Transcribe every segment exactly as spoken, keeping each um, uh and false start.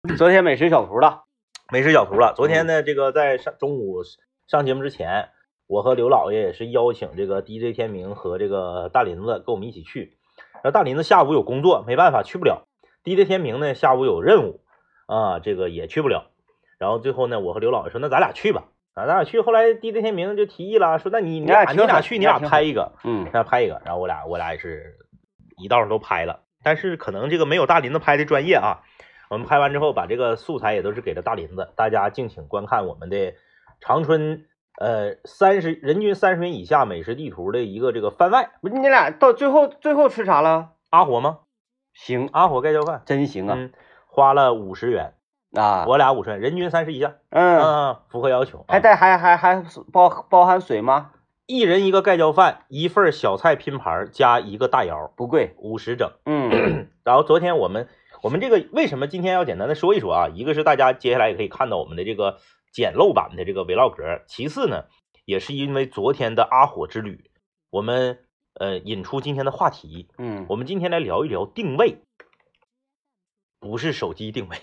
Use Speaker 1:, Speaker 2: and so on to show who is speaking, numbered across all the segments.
Speaker 1: 昨天美食小图了，
Speaker 2: 美食小图了。昨天呢，这个在上中午上节目之前，我和刘老爷也是邀请这个 D J 天明和这个大林子跟我们一起去。然后大林子下午有工作，没办法去不了。D J 天明呢下午有任务啊，这个也去不了。然后最后呢，我和刘老爷说，那咱俩去吧。啊，咱俩去。后来 D J 天明就提议了，说那你你俩你俩去，你俩拍一个，
Speaker 1: 嗯，
Speaker 2: 咱俩拍一个。然后我俩我俩也是一道上都拍了，但是可能这个没有大林子拍的专业啊。我们拍完之后，把这个素材也都是给了大林子，大家敬请观看我们的长春呃三十人均三十元以下美食地图的一个这个番外。
Speaker 1: 不是你俩到最后最后吃啥了？
Speaker 2: 阿火吗？
Speaker 1: 行，
Speaker 2: 阿火盖浇饭
Speaker 1: 真行啊！
Speaker 2: 嗯，花了五十元
Speaker 1: 啊，
Speaker 2: 我俩五十元，人均三十以下，
Speaker 1: 嗯
Speaker 2: 嗯，符合要求。
Speaker 1: 还带还还还包包含水吗？
Speaker 2: 一人一个盖浇饭，一份小菜拼盘加一个大窑，
Speaker 1: 不贵，
Speaker 2: 五十整。
Speaker 1: 嗯，
Speaker 2: 然后昨天我们我们这个为什么今天要简单的说一说啊？一个是大家接下来也可以看到我们的这个简陋版的这个 vlog， 其次呢，也是因为昨天的阿火之旅，我们呃引出今天的话题。
Speaker 1: 嗯，
Speaker 2: 我们今天来聊一聊定位，不是手机定位，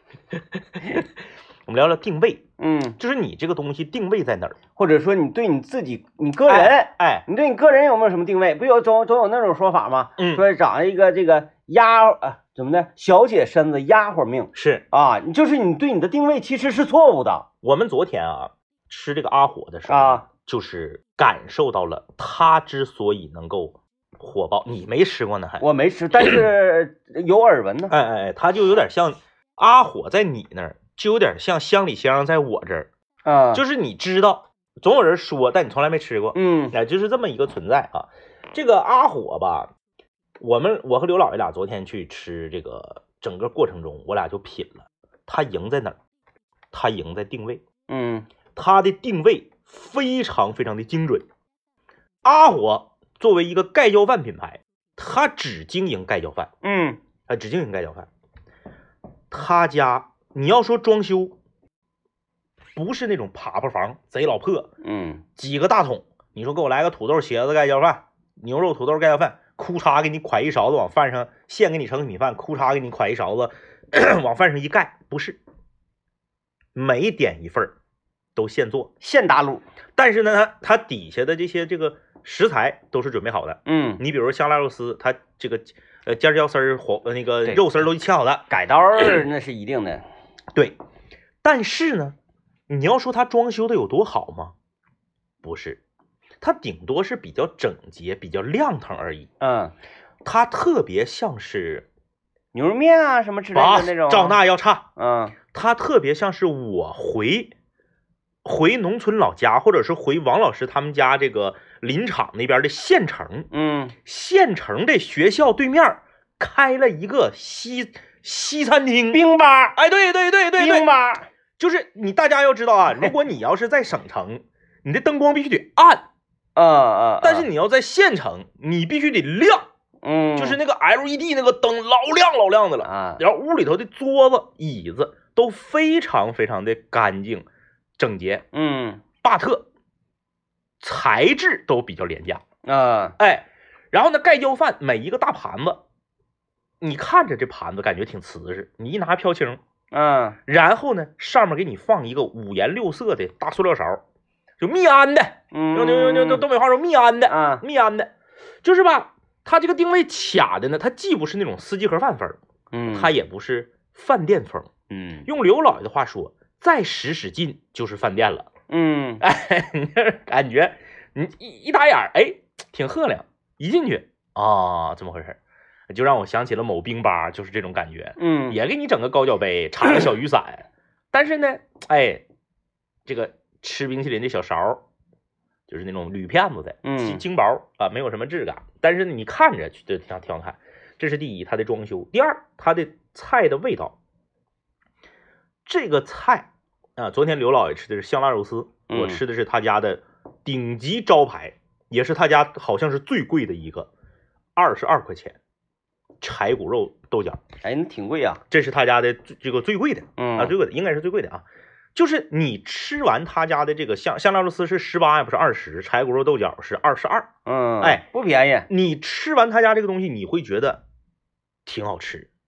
Speaker 2: 我们聊聊定位。
Speaker 1: 嗯，
Speaker 2: 就是你这个东西定位在哪儿，
Speaker 1: 或者说你对你自己你个人，
Speaker 2: 哎，哎
Speaker 1: 你对你个人有没有什么定位？不有总总有那种说法吗？
Speaker 2: 嗯，
Speaker 1: 说长一个这个丫啊怎么的，小姐身子丫鬟命
Speaker 2: 是
Speaker 1: 啊，你就是你对你的定位其实是错误的。
Speaker 2: 我们昨天啊吃这个阿火的时候
Speaker 1: 啊，
Speaker 2: 就是感受到了他之所以能够火爆，你没吃过呢还？
Speaker 1: 我没吃，但是有耳闻呢。
Speaker 2: 哎哎哎，他就有点像阿火在你那儿，就有点像乡里乡在我这儿。
Speaker 1: 啊，
Speaker 2: 就是你知道，总有人说，但你从来没吃过。
Speaker 1: 嗯，
Speaker 2: 哎，就是这么一个存在啊。这个阿火吧，我们我和刘老爷俩昨天去吃这个，整个过程中我俩就品了，他赢在哪儿？他赢在定位。
Speaker 1: 嗯，
Speaker 2: 他的定位非常非常的精准。阿火作为一个盖浇饭品牌，他只经营盖浇饭，
Speaker 1: 嗯，
Speaker 2: 他只经营盖浇饭。他家你要说装修，不是那种趴趴房，贼老破，
Speaker 1: 嗯，
Speaker 2: 几个大桶，你说给我来个土豆茄子盖浇饭，牛肉土豆盖浇饭，哭嚓给你㧟一勺子往饭上，现给你盛米饭，哭嚓给你㧟一勺子往饭上一盖，不是，每点一份都现做
Speaker 1: 现打卤，
Speaker 2: 但是呢，它它底下的这些这个食材都是准备好的。
Speaker 1: 嗯，
Speaker 2: 你比如香辣肉丝，它这个呃尖椒丝儿、黄那个肉丝儿都切好的，
Speaker 1: 改刀那是一定的。
Speaker 2: 对，但是呢，你要说它装修的有多好吗？不是，它顶多是比较整洁、比较亮堂而已。
Speaker 1: 嗯，
Speaker 2: 它特别像是
Speaker 1: 牛肉面啊什么之类的那种。
Speaker 2: 赵娜要差。
Speaker 1: 嗯，
Speaker 2: 它特别像是我回回农村老家，或者是回王老师他们家这个林场那边的县城。
Speaker 1: 嗯，
Speaker 2: 县城的学校对面开了一个西西餐厅，
Speaker 1: 冰吧。
Speaker 2: 哎，对对对对对，
Speaker 1: 冰吧。
Speaker 2: 就是你大家要知道啊，如果你要是在省城，你的灯光必须得暗，
Speaker 1: 嗯嗯，
Speaker 2: 但是你要在县城，你必须得亮，
Speaker 1: 嗯，
Speaker 2: 就是那个 L E D 那个灯老亮老亮的了
Speaker 1: 啊。
Speaker 2: 然后屋里头的桌子、椅子都非常非常的干净、整洁，
Speaker 1: 嗯，
Speaker 2: 霸特，材质都比较廉价，
Speaker 1: 啊，
Speaker 2: 哎，然后呢，盖浇饭每一个大盘子，你看着这盘子感觉挺瓷实，你一拿飘青。
Speaker 1: 嗯，
Speaker 2: 然后呢，上面给你放一个五颜六色的大塑料勺，就密安的，
Speaker 1: 嗯，
Speaker 2: 用用用用东北话说密安的
Speaker 1: 啊，
Speaker 2: 密安的，就是吧，它这个定位卡的呢，它既不是那种四季盒饭风，
Speaker 1: 嗯，
Speaker 2: 它也不是饭店风，
Speaker 1: 嗯，
Speaker 2: 用刘老爷的话说，再使使劲就是饭店了，
Speaker 1: 嗯，
Speaker 2: 哎，你这感觉你一一打眼哎，挺赫亮，一进去啊，怎么回事？就让我想起了某冰吧，就是这种感觉，
Speaker 1: 嗯，
Speaker 2: 也给你整个高脚杯，插个小雨伞，但是呢，哎，这个吃冰淇淋的小勺，就是那种铝片子的，
Speaker 1: 嗯，
Speaker 2: 轻薄啊，没有什么质感，但是你看着就挺挺好看。这是第一，它的装修；第二，它的菜的味道。这个菜啊，昨天刘老爷吃的是香辣肉丝，
Speaker 1: 嗯、
Speaker 2: 我吃的是他家的顶级招牌，也是他家好像是最贵的一个，二十二块钱。柴骨肉豆角，
Speaker 1: 哎，那挺贵啊，
Speaker 2: 这是他家的这个最贵的，
Speaker 1: 嗯
Speaker 2: 啊，最贵的应该是最贵的啊。就是你吃完他家的这个香香辣肉丝是十八，也不是二十，柴骨肉豆角是二十二，
Speaker 1: 嗯，
Speaker 2: 哎，
Speaker 1: 不便宜。
Speaker 2: 你吃完他家这个东西，你会觉得挺好吃，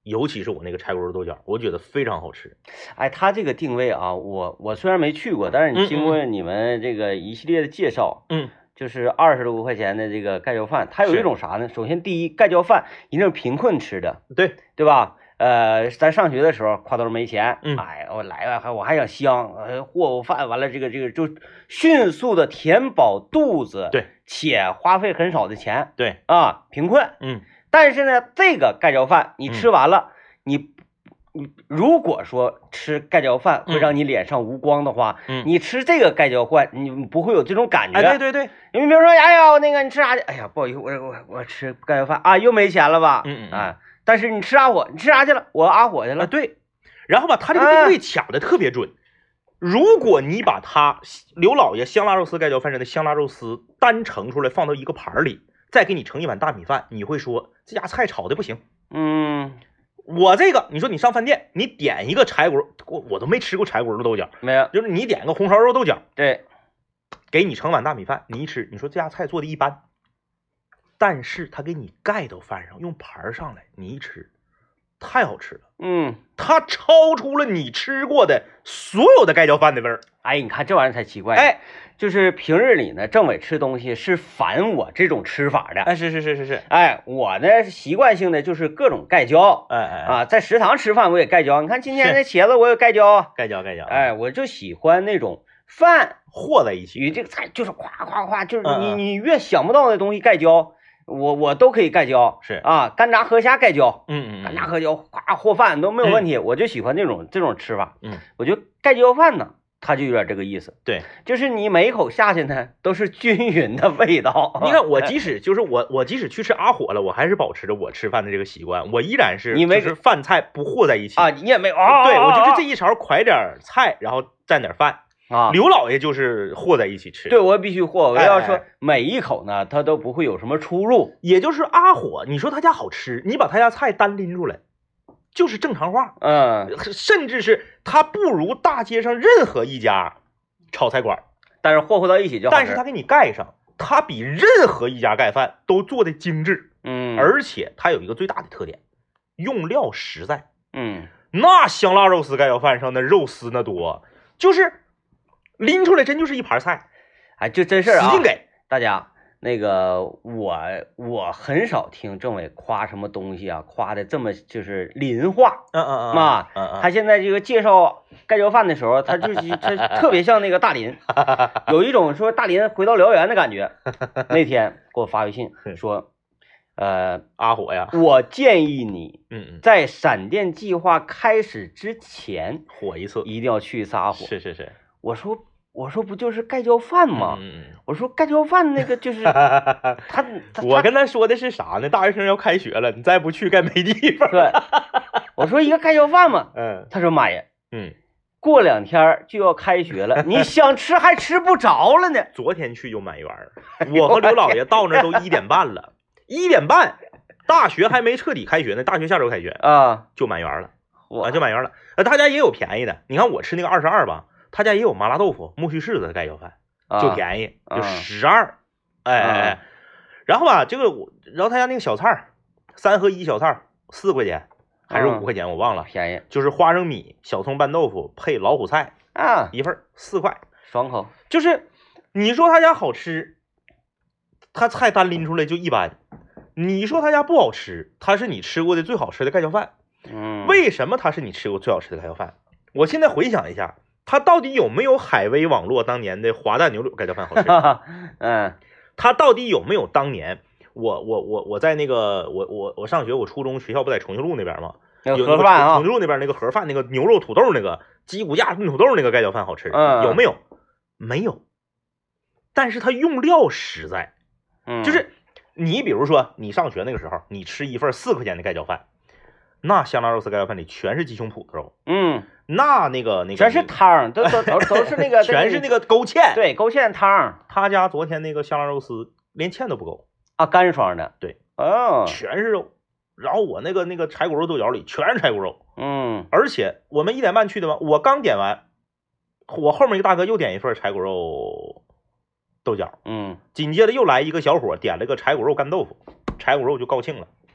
Speaker 2: 尤其是我那个柴骨肉豆角，我觉得非常好吃。
Speaker 1: 哎，它这个定位啊，我我虽然没去过，但是你经过你们这个一系列的介绍，
Speaker 2: 嗯，
Speaker 1: 就是二十多块钱的这个盖浇饭，它有一种啥呢？首先第一，盖浇饭一定是贫困吃的，
Speaker 2: 对
Speaker 1: 对吧？呃，咱上学的时候挎兜没钱，
Speaker 2: 嗯
Speaker 1: 哎，我来了还我还想香，呃，和口饭完了，这个这个就迅速的填饱肚子，
Speaker 2: 对，
Speaker 1: 且花费很少的钱，
Speaker 2: 对
Speaker 1: 啊，贫困，
Speaker 2: 嗯，
Speaker 1: 但是呢，这个盖浇饭你吃完了，嗯、你你如果说吃盖浇饭会让你脸上无光的话，
Speaker 2: 嗯，
Speaker 1: 你吃这个盖浇饭你不会有这种感觉，
Speaker 2: 哎，对对对，
Speaker 1: 你比如说，哎呀，那个你吃啥去？哎呀，不好意思，我我我吃盖浇饭啊，又没钱了吧？
Speaker 2: 嗯嗯
Speaker 1: 啊。但是你吃阿火，你吃啥去了？我阿火去了。
Speaker 2: 啊，对。然后吧，他这个定位卡的特别准。如果你把他刘老爷香辣肉丝盖浇饭上的香辣肉丝单盛出来放到一个盘里，再给你盛一碗大米饭，你会说这家菜炒的不行。
Speaker 1: 嗯，
Speaker 2: 我这个，你说你上饭店，你点一个柴骨，我我都没吃过柴骨肉豆角，
Speaker 1: 没有，
Speaker 2: 就是你点个红烧肉豆角，
Speaker 1: 对，
Speaker 2: 给你盛碗大米饭，你一吃，你说这家菜做的一般。但是他给你盖到饭上，用盘上来，你一吃，太好吃了。
Speaker 1: 嗯，
Speaker 2: 它超出了你吃过的所有的盖浇饭的味儿。
Speaker 1: 哎，你看这玩意儿才奇怪。
Speaker 2: 哎，
Speaker 1: 就是平日里呢，政委吃东西是反我这种吃法的。
Speaker 2: 哎，是是是是是。
Speaker 1: 哎，我呢习惯性的就是各种盖浇。
Speaker 2: 哎哎
Speaker 1: 啊，在食堂吃饭我也盖浇。你看今天那茄子我也盖浇。
Speaker 2: 盖浇盖浇。
Speaker 1: 哎，我就喜欢那种饭
Speaker 2: 和在一起，
Speaker 1: 与这个菜就是夸夸夸，就是你、
Speaker 2: 嗯嗯、
Speaker 1: 你越想不到的东西盖浇。我我都可以盖浇，
Speaker 2: 是
Speaker 1: 啊，干炸河虾盖浇，
Speaker 2: 嗯嗯，
Speaker 1: 干炸河椒哗和饭都没有问题，嗯、我就喜欢这种这种吃法，
Speaker 2: 嗯，
Speaker 1: 我觉得盖浇饭呢，它就有点这个意思，
Speaker 2: 对，
Speaker 1: 就是你每一口下去呢都是均匀的味道。
Speaker 2: 你看我即使就是我我即使去吃阿火了，我还是保持着我吃饭的这个习惯，我依然是
Speaker 1: 你没
Speaker 2: 就是饭菜不和在一起
Speaker 1: 啊，你也没有，哦、
Speaker 2: 对我就是这一勺㧟点菜，然后蘸点饭。
Speaker 1: 啊，
Speaker 2: 刘老爷就是和在一起吃，
Speaker 1: 对我必须和，我要说每一口呢，它都不会有什么出入。
Speaker 2: 也就是阿火，你说他家好吃，你把他家菜单拎出来，就是正常话，
Speaker 1: 嗯，
Speaker 2: 甚至是他不如大街上任何一家炒菜馆，
Speaker 1: 但是和和到一起就好吃。
Speaker 2: 但是他给你盖上，他比任何一家盖饭都做的精致，
Speaker 1: 嗯，
Speaker 2: 而且他有一个最大的特点，用料实在，
Speaker 1: 嗯，
Speaker 2: 那香辣肉丝盖浇饭上的肉丝那多，就是。拎出来真就是一盘菜，
Speaker 1: 哎，就真事儿啊！
Speaker 2: 使劲给
Speaker 1: 大家。那个我我很少听政委夸什么东西啊，夸的这么就是林话。
Speaker 2: 嗯嗯嗯
Speaker 1: 嘛，
Speaker 2: 嗯嗯，
Speaker 1: 他现在这个介绍盖浇饭的时候，他就他特别像那个大林，有一种说大林回到辽源的感觉。那天给我发微信说，呃，
Speaker 2: 阿火呀，
Speaker 1: 我建议你，
Speaker 2: 嗯嗯，
Speaker 1: 在闪电计划开始之前
Speaker 2: 火一次，
Speaker 1: 一定要去一次阿火。
Speaker 2: 是是是，
Speaker 1: 我说。我说不就是盖浇饭吗？
Speaker 2: 嗯嗯，
Speaker 1: 我说盖浇饭那个就是他，他
Speaker 2: 我跟他说的是啥呢？大学生要开学了，你再不去该没地方。
Speaker 1: 对，我说一个盖浇饭嘛，
Speaker 2: 嗯，
Speaker 1: 他说妈呀，
Speaker 2: 嗯，
Speaker 1: 过两天就要开学了，你想吃还吃不着了呢。
Speaker 2: 昨天去就满员，我和刘老爷到那都一点半了，一点半，大学还没彻底开学呢，大学下周开学
Speaker 1: 啊，
Speaker 2: 就满员了，啊，就满员了。呃，他家也有便宜的，你看我吃那个二十二吧。他家也有麻辣豆腐、木须柿子的盖浇饭，就便宜，
Speaker 1: 啊、
Speaker 2: 就十二，哎哎哎，
Speaker 1: 啊、
Speaker 2: 然后吧，这个我，然后他家那个小菜三合一小菜四块钱还是五块钱，我忘了，
Speaker 1: 便宜，
Speaker 2: 就是花生米、小葱拌豆腐配老虎菜
Speaker 1: 啊，
Speaker 2: 一份四块，
Speaker 1: 爽口。
Speaker 2: 就是你说他家好吃，他菜单拎出来就一般；你说他家不好吃，他是你吃过的最好吃的盖浇饭。
Speaker 1: 嗯，
Speaker 2: 为什么他是你吃过最好吃的盖浇饭？我现在回想一下。它到底有没有海威网络当年的滑蛋牛柳盖浇饭好吃？
Speaker 1: 嗯，
Speaker 2: 它到底有没有当年我我我我在那个我我我上学我初中学校不在重庆路那边吗？
Speaker 1: 有盒饭啊，
Speaker 2: 重庆路那边那个盒饭那个牛肉土豆那个鸡骨架炖土豆那个盖浇饭好吃？
Speaker 1: 嗯，
Speaker 2: 有没有？没有。但是它用料实在，
Speaker 1: 嗯，
Speaker 2: 就是你比如说你上学那个时候，你吃一份四块钱的盖浇饭。那香辣肉丝盖浇饭里全是鸡胸脯子肉，
Speaker 1: 嗯，
Speaker 2: 那那个那个
Speaker 1: 全是汤，都都都都是那个，
Speaker 2: 全是那个勾芡，
Speaker 1: 对，勾芡汤。
Speaker 2: 他家昨天那个香辣肉丝连芡都不够
Speaker 1: 啊，干爽的，
Speaker 2: 对，
Speaker 1: 哦，
Speaker 2: 全是肉。然后我那个那个柴骨肉豆角里全是柴骨肉，
Speaker 1: 嗯，
Speaker 2: 而且我们一点半去的嘛，我刚点完，我后面一个大哥又点一份柴骨肉豆角，
Speaker 1: 嗯，
Speaker 2: 紧接着又来一个小伙点了个柴骨肉干豆腐，柴骨肉就高兴了。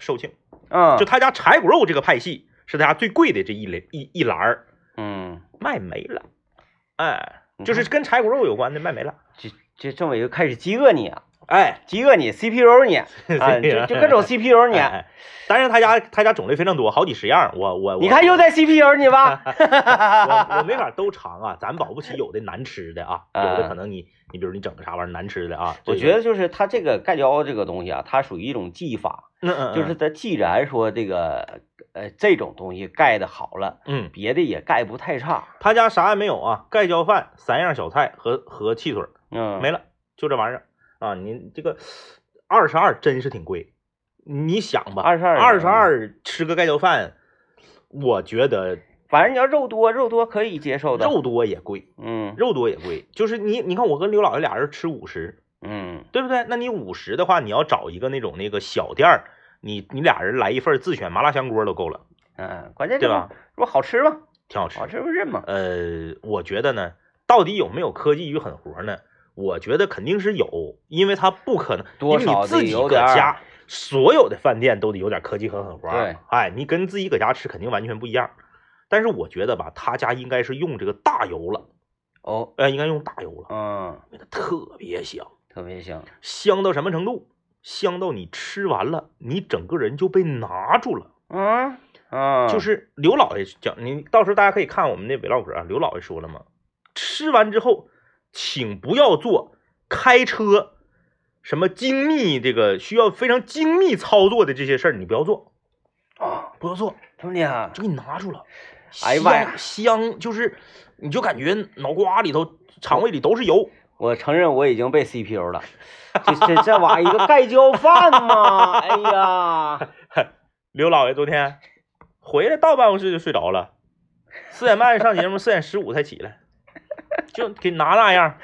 Speaker 2: 售罄，
Speaker 1: 嗯，
Speaker 2: 就他家柴骨肉这个派系是他家最贵的这一类一一栏儿，
Speaker 1: 嗯，
Speaker 2: 卖没了，哎，就是跟柴骨肉有关的卖没了，
Speaker 1: 这这政委就开始饥饿你啊，
Speaker 2: 哎，
Speaker 1: 饥饿你 C P U 你啊，就就各种 C P U 你，
Speaker 2: 哎，但是他家他家种类非常多，好几十样，我我
Speaker 1: 你看又在 C P U 你吧，
Speaker 2: 我我没法都尝啊，咱保不齐有的难吃的啊，有的可能你你比如你整个啥玩意儿难吃的啊，
Speaker 1: 我觉得就是它这个盖浇这个东西啊，它属于一种技法，
Speaker 2: 嗯嗯，
Speaker 1: 就是它既然说这个呃这种东西盖的好了，
Speaker 2: 嗯，
Speaker 1: 别的也盖不太差，
Speaker 2: 他家啥也没有啊，盖浇饭三样小菜和和汽水，
Speaker 1: 嗯，
Speaker 2: 没了，就这玩意儿啊，你这个二十二真是挺贵，你想吧，
Speaker 1: 二十二
Speaker 2: 二十二吃个盖浇饭，我觉得。
Speaker 1: 反正你要肉多，肉多可以接受的，
Speaker 2: 肉多也贵，
Speaker 1: 嗯，
Speaker 2: 肉多也贵，就是你你看我跟刘老爷俩人吃五十，
Speaker 1: 嗯，
Speaker 2: 对不对？那你五十的话，你要找一个那种那个小店儿，你你俩人来一份自选麻辣香锅都够了，
Speaker 1: 嗯，关键
Speaker 2: 对吧？
Speaker 1: 这不好吃吗？
Speaker 2: 挺好吃，
Speaker 1: 好吃不认吗？
Speaker 2: 呃，我觉得呢，到底有没有科技与狠活呢？我觉得肯定是有，因为它不可能，
Speaker 1: 多少
Speaker 2: 因为你自己搁家，所有的饭店都得有点科技和狠活。
Speaker 1: 对，
Speaker 2: 哎，你跟自己搁家吃肯定完全不一样。但是我觉得吧，他家应该是用这个大油了，
Speaker 1: 哦，
Speaker 2: 呃，应该用大油了，
Speaker 1: 嗯，
Speaker 2: 那个特别香，
Speaker 1: 特别香，
Speaker 2: 香到什么程度？香到你吃完了，你整个人就被拿住了。
Speaker 1: 嗯嗯，
Speaker 2: 就是刘老爷讲，你到时候大家可以看我们那 vlog 啊，刘老爷说了嘛，吃完之后，请不要做开车什么精密这个需要非常精密操作的这些事儿，你不要做
Speaker 1: 啊，
Speaker 2: 不要做，
Speaker 1: 兄弟啊，
Speaker 2: 就给你拿住了。
Speaker 1: 哎呀妈呀，
Speaker 2: 香就是你就感觉脑瓜里头、肠胃里都是油。
Speaker 1: 我承认我已经被 C P U 了，这这这玩意儿一个盖浇饭嘛，哎呀，
Speaker 2: 刘老爷昨天回来到办公室就睡着了，四点半上节目，四点十五才起来，就给拿那样，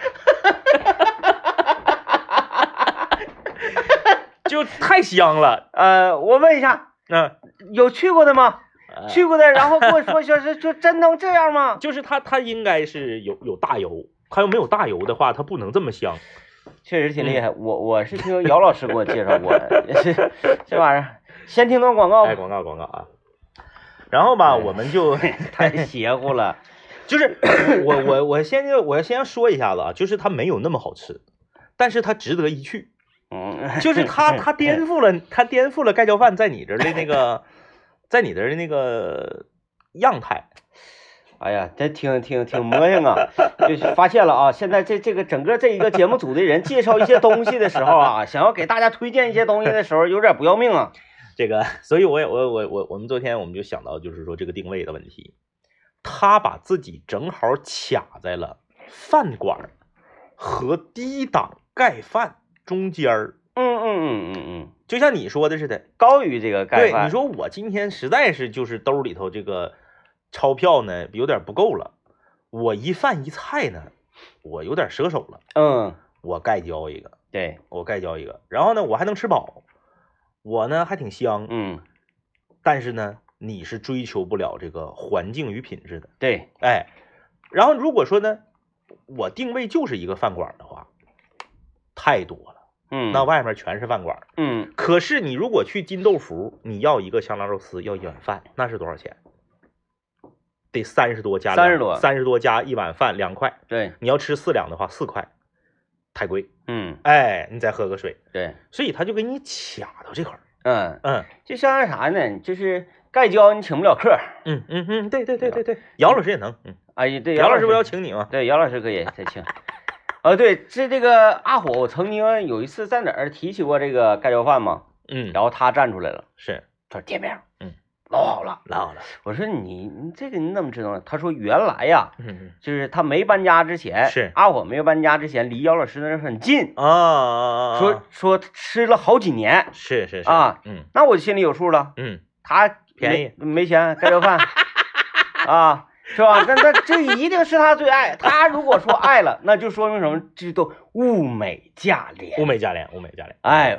Speaker 2: 就太香了。
Speaker 1: 呃，我问一下，
Speaker 2: 嗯，
Speaker 1: 有去过的吗？去过的，然后跟我说说是就真能这样吗？
Speaker 2: 就是它它应该是有有大油，它要没有大油的话，它不能这么香。
Speaker 1: 确实挺厉害，我我是听姚老师给我介绍过，这这玩意儿，先听段广告吧。
Speaker 2: 哎，广告广告啊。然后吧，我们就
Speaker 1: 太邪乎了。
Speaker 2: 就是我我我先就我先说一下子啊，就是它没有那么好吃，但是它值得一去。
Speaker 1: 嗯，
Speaker 2: 就是它它颠覆了它颠覆了盖浇饭在你这儿的那个，在你这儿的那个样态。
Speaker 1: 哎呀，这挺挺挺魔性啊！就是发现了啊，现在这这个整个这一个节目组的人介绍一些东西的时候啊，想要给大家推荐一些东西的时候，有点不要命啊。
Speaker 2: 这个，所以我也我我我我们昨天我们就想到，就是说这个定位的问题，他把自己正好卡在了饭馆和低档盖饭中间儿。
Speaker 1: 嗯嗯嗯嗯嗯，
Speaker 2: 就像你说的似的，
Speaker 1: 高于这个盖饭。
Speaker 2: 对，你说我今天实在是就是兜里头这个钞票呢有点不够了，我一饭一菜呢，我有点舍手了。
Speaker 1: 嗯，
Speaker 2: 我盖浇一个，
Speaker 1: 对，
Speaker 2: 我盖浇一个，然后呢，我还能吃饱，我呢还挺香。
Speaker 1: 嗯，
Speaker 2: 但是呢，你是追求不了这个环境与品质的。
Speaker 1: 对，
Speaker 2: 哎，然后如果说呢，我定位就是一个饭馆的话，太多了。
Speaker 1: 嗯，
Speaker 2: 那外面全是饭馆。
Speaker 1: 嗯，
Speaker 2: 可是你如果去金豆福，你要一个香辣肉丝，要一碗饭，那是多少钱？得三十多加
Speaker 1: 三十多，
Speaker 2: 三十多加一碗饭两块。
Speaker 1: 对，
Speaker 2: 你要吃四两的话，四块，太贵。
Speaker 1: 嗯，
Speaker 2: 哎，你再喝个水。
Speaker 1: 对，
Speaker 2: 所以他就给你卡到这块儿。
Speaker 1: 嗯
Speaker 2: 嗯，
Speaker 1: 就像啥呢？就是盖浇你请不了客。
Speaker 2: 嗯嗯嗯，对对对对对，姚老师也能。嗯，
Speaker 1: 哎呀，对，
Speaker 2: 姚老师不要请你吗？
Speaker 1: 对，姚老师可以再请。呃，对，这这个阿火，我曾经有一次在哪儿提起过这个盖浇饭嘛，
Speaker 2: 嗯，
Speaker 1: 然后他站出来了，
Speaker 2: 是，
Speaker 1: 他说店名，
Speaker 2: 嗯，
Speaker 1: 老好了，
Speaker 2: 老好了。
Speaker 1: 我说你你这个你怎么知道呢？他说原来呀，
Speaker 2: 嗯，
Speaker 1: 就是他没搬家之前，
Speaker 2: 是
Speaker 1: 阿火没搬家之前，离姚老师那儿很近
Speaker 2: 啊啊啊！
Speaker 1: 说说吃了好几年，
Speaker 2: 是是是
Speaker 1: 啊，
Speaker 2: 嗯，
Speaker 1: 那我心里有数了，
Speaker 2: 嗯，
Speaker 1: 他
Speaker 2: 便宜
Speaker 1: 没没钱盖浇饭啊。是吧？那那这一定是他最爱。他如果说爱了，那就说明什么？这都物美价廉，
Speaker 2: 物美价廉，物美价廉。
Speaker 1: 哎，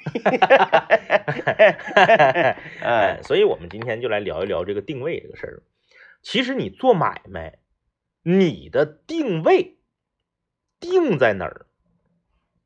Speaker 1: 哎，
Speaker 2: 所以我们今天就来聊一聊这个定位这个事儿。其实你做买卖，你的定位定在哪儿，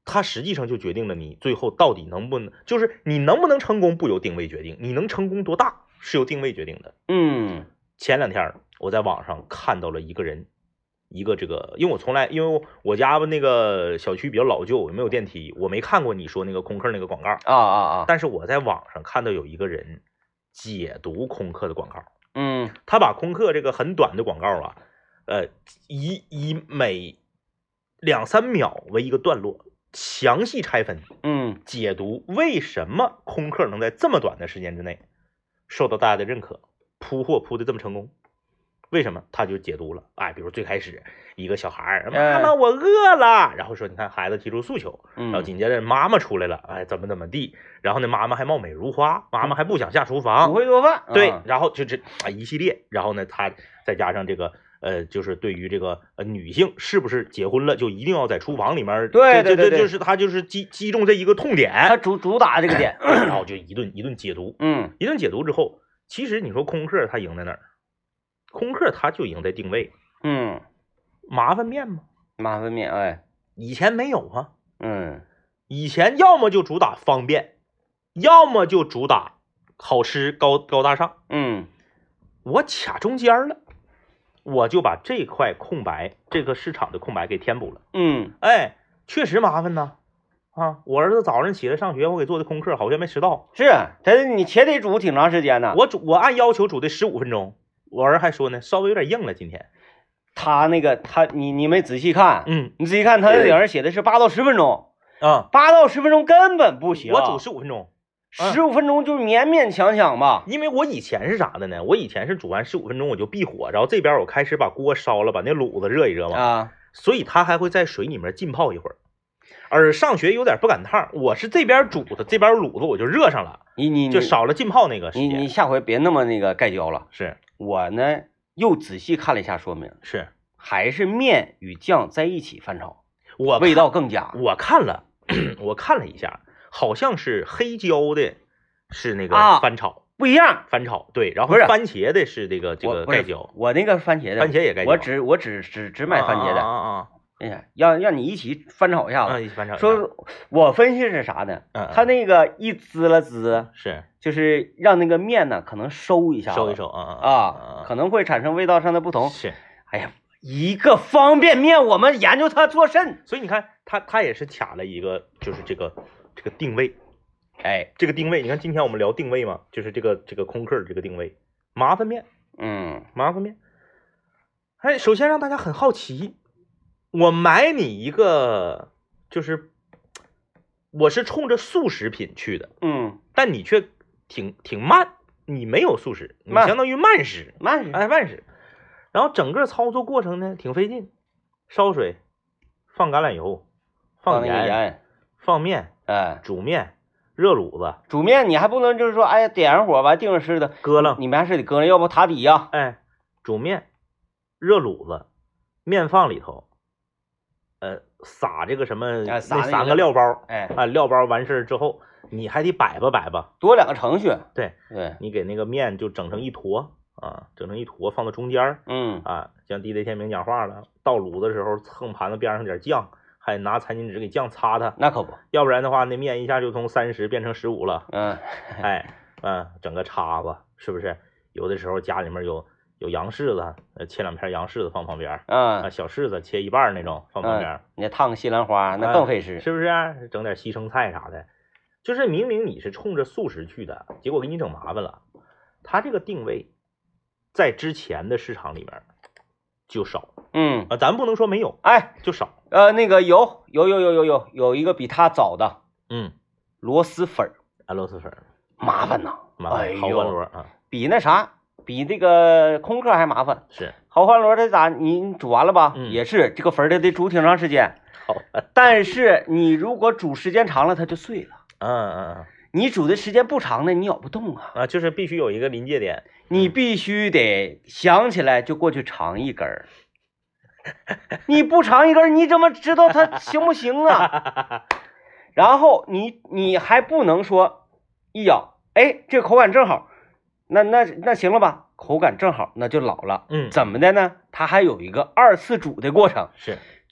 Speaker 2: 它实际上就决定了你最后到底能不能，就是你能不能成功不由定位决定，你能成功多大是由定位决定的。
Speaker 1: 嗯，
Speaker 2: 前两天我在网上看到了一个人，一个这个，因为我从来因为我家那个小区比较老旧，没有电梯，我没看过你说那个空客那个广告
Speaker 1: 啊啊啊，
Speaker 2: 但是我在网上看到有一个人解读空客的广告，
Speaker 1: 嗯，
Speaker 2: 他把空客这个很短的广告啊，呃，以以每两三秒为一个段落，详细拆分，
Speaker 1: 嗯，
Speaker 2: 解读为什么空客能在这么短的时间之内受到大家的认可，铺货铺的这么成功。为什么？他就解读了，哎，比如最开始一个小孩儿，妈妈我饿了，然后说你看孩子提出诉求，然后紧接着妈妈出来了，哎，怎么怎么地，然后呢妈妈还貌美如花，妈妈还不想下厨房，
Speaker 1: 不会做饭，
Speaker 2: 对，然后就这啊一系列，然后呢他再加上这个呃，就是对于这个呃女性是不是结婚了就一定要在厨房里面，
Speaker 1: 对对对，
Speaker 2: 就是他就是击击中这一个痛点，
Speaker 1: 他主主打这个点，
Speaker 2: 然后就一顿一顿解读，
Speaker 1: 嗯，
Speaker 2: 一顿解读之后，其实你说空客他赢在哪儿？空客他就赢在定位，
Speaker 1: 嗯，
Speaker 2: 麻烦面吗？
Speaker 1: 麻烦面，哎，
Speaker 2: 以前没有啊，
Speaker 1: 嗯，
Speaker 2: 以前要么就主打方便，要么就主打好吃高高大上，
Speaker 1: 嗯，
Speaker 2: 我卡中间了，我就把这块空白，这个市场的空白给填补了，
Speaker 1: 嗯，
Speaker 2: 哎，确实麻烦呢，啊，我儿子早上起来上学，我给做的空客好像没迟到，
Speaker 1: 是，但是你且得煮挺长时间呢，
Speaker 2: 我煮我按要求煮的十五分钟。我儿还说呢，稍微有点硬了。今天
Speaker 1: 他那个他你你没仔细看，
Speaker 2: 嗯，
Speaker 1: 你仔细看，他那顶上写的是八到十分钟
Speaker 2: 啊，
Speaker 1: 八到十分钟根本不行。
Speaker 2: 我煮十五分钟，
Speaker 1: 十五分钟就勉勉强强吧。
Speaker 2: 因为我以前是啥的呢？我以前是煮完十五分钟我就闭火，然后这边我开始把锅烧了，把那卤子热一热嘛。
Speaker 1: 啊，
Speaker 2: 所以它还会在水里面浸泡一会儿。而上学有点不赶趟，我是这边煮的，这边卤子我就热上了，
Speaker 1: 你你
Speaker 2: 就少了浸泡那个时间。
Speaker 1: 你你下回别那么那个盖浇了。
Speaker 2: 是
Speaker 1: 我呢又仔细看了一下说明，
Speaker 2: 是
Speaker 1: 还是面与酱在一起翻炒，
Speaker 2: 我
Speaker 1: 味道更佳。
Speaker 2: 我看了，我看了一下，好像是黑椒的，是那个翻炒。
Speaker 1: 啊不一样，
Speaker 2: 翻炒对，然后
Speaker 1: 不是
Speaker 2: 番茄的是这个这个盖浇，
Speaker 1: 我那个番茄的，
Speaker 2: 番茄也盖浇，
Speaker 1: 我只我只只只买番茄的
Speaker 2: 啊啊啊！
Speaker 1: 哎呀，让让你一起翻炒一下子，
Speaker 2: 啊，一起翻炒。
Speaker 1: 说我分析是啥呢？
Speaker 2: 嗯，
Speaker 1: 它那个一滋了滋，
Speaker 2: 是
Speaker 1: 就是让那个面呢可能收一下，
Speaker 2: 收一收啊
Speaker 1: 啊啊，可能会产生味道上的不同。
Speaker 2: 是，
Speaker 1: 哎呀，一个方便面，我们研究它做甚？
Speaker 2: 所以你看，它它也是卡了一个，就是这个这个定位。
Speaker 1: 哎，
Speaker 2: 这个定位，你看今天我们聊定位嘛，就是这个这个空客这个定位，麻烦面，
Speaker 1: 嗯，
Speaker 2: 麻烦面。哎，首先让大家很好奇，我买你一个，就是我是冲着速食品去的，
Speaker 1: 嗯，
Speaker 2: 但你却挺挺慢，你没有速食，你相当于慢食，
Speaker 1: 慢食，
Speaker 2: 哎，慢食。然后整个操作过程呢挺费劲，烧水，放橄榄油，放盐，
Speaker 1: 盐
Speaker 2: 放面，
Speaker 1: 哎，
Speaker 2: 煮面。热卤子，
Speaker 1: 煮面你还不能就是说，哎呀，点上火完定着吃的，
Speaker 2: 搁了，
Speaker 1: 你们还是得搁了，要不塌底呀。
Speaker 2: 哎，煮面，热卤子，面放里头，呃，撒这个什么、
Speaker 1: 哎、
Speaker 2: 那
Speaker 1: 三
Speaker 2: 三个料包，
Speaker 1: 哎，
Speaker 2: 啊，料包完事儿之后，你还得摆吧摆吧，
Speaker 1: 多两个程序。
Speaker 2: 对
Speaker 1: 对，
Speaker 2: 你给那个面就整成一坨啊，整成一坨放到中间，
Speaker 1: 嗯
Speaker 2: 啊，像 D J 天明讲话了，倒卤的时候蹭盘子边上点酱。还拿餐巾纸给酱擦它，
Speaker 1: 那可不，
Speaker 2: 要不然的话，那面一下就从三十变成十五了。
Speaker 1: 嗯，
Speaker 2: 哎，嗯，整个叉子是不是？有的时候家里面有有羊柿子，呃，切两片羊柿子放旁边，
Speaker 1: 嗯，
Speaker 2: 啊，小柿子切一半那种放旁边，
Speaker 1: 嗯、你烫个西兰花那更费事，
Speaker 2: 啊、是不是、啊？整点西生菜啥的，就是明明你是冲着素食去的，结果给你整麻烦了。它这个定位在之前的市场里面就少，
Speaker 1: 嗯
Speaker 2: 啊，咱不能说没有，
Speaker 1: 哎，
Speaker 2: 就少。
Speaker 1: 呃，那个有有有有有有有一个比它早的，
Speaker 2: 嗯，
Speaker 1: 螺蛳粉
Speaker 2: 啊，螺蛳粉
Speaker 1: 麻烦呐，
Speaker 2: 麻烦，
Speaker 1: 哎
Speaker 2: 豪欢螺啊，
Speaker 1: 比那啥，比这个空客还麻烦。
Speaker 2: 是
Speaker 1: 豪欢螺它咋？你煮完了吧？
Speaker 2: 嗯、
Speaker 1: 也是这个粉儿得得煮挺长时间。
Speaker 2: 好，
Speaker 1: 但是你如果煮时间长了，它就碎了。
Speaker 2: 嗯嗯嗯，
Speaker 1: 你煮的时间不长呢，你咬不动啊。
Speaker 2: 啊，就是必须有一个临界点，
Speaker 1: 你必须得想起来就过去尝一根儿。你不尝一根，你怎么知道它行不行啊？然后你你还不能说一咬，哎，这口感正好，那那那行了吧？口感正好，那就老了。
Speaker 2: 嗯，
Speaker 1: 怎么的呢？它还有一个二次煮的过程。
Speaker 2: 是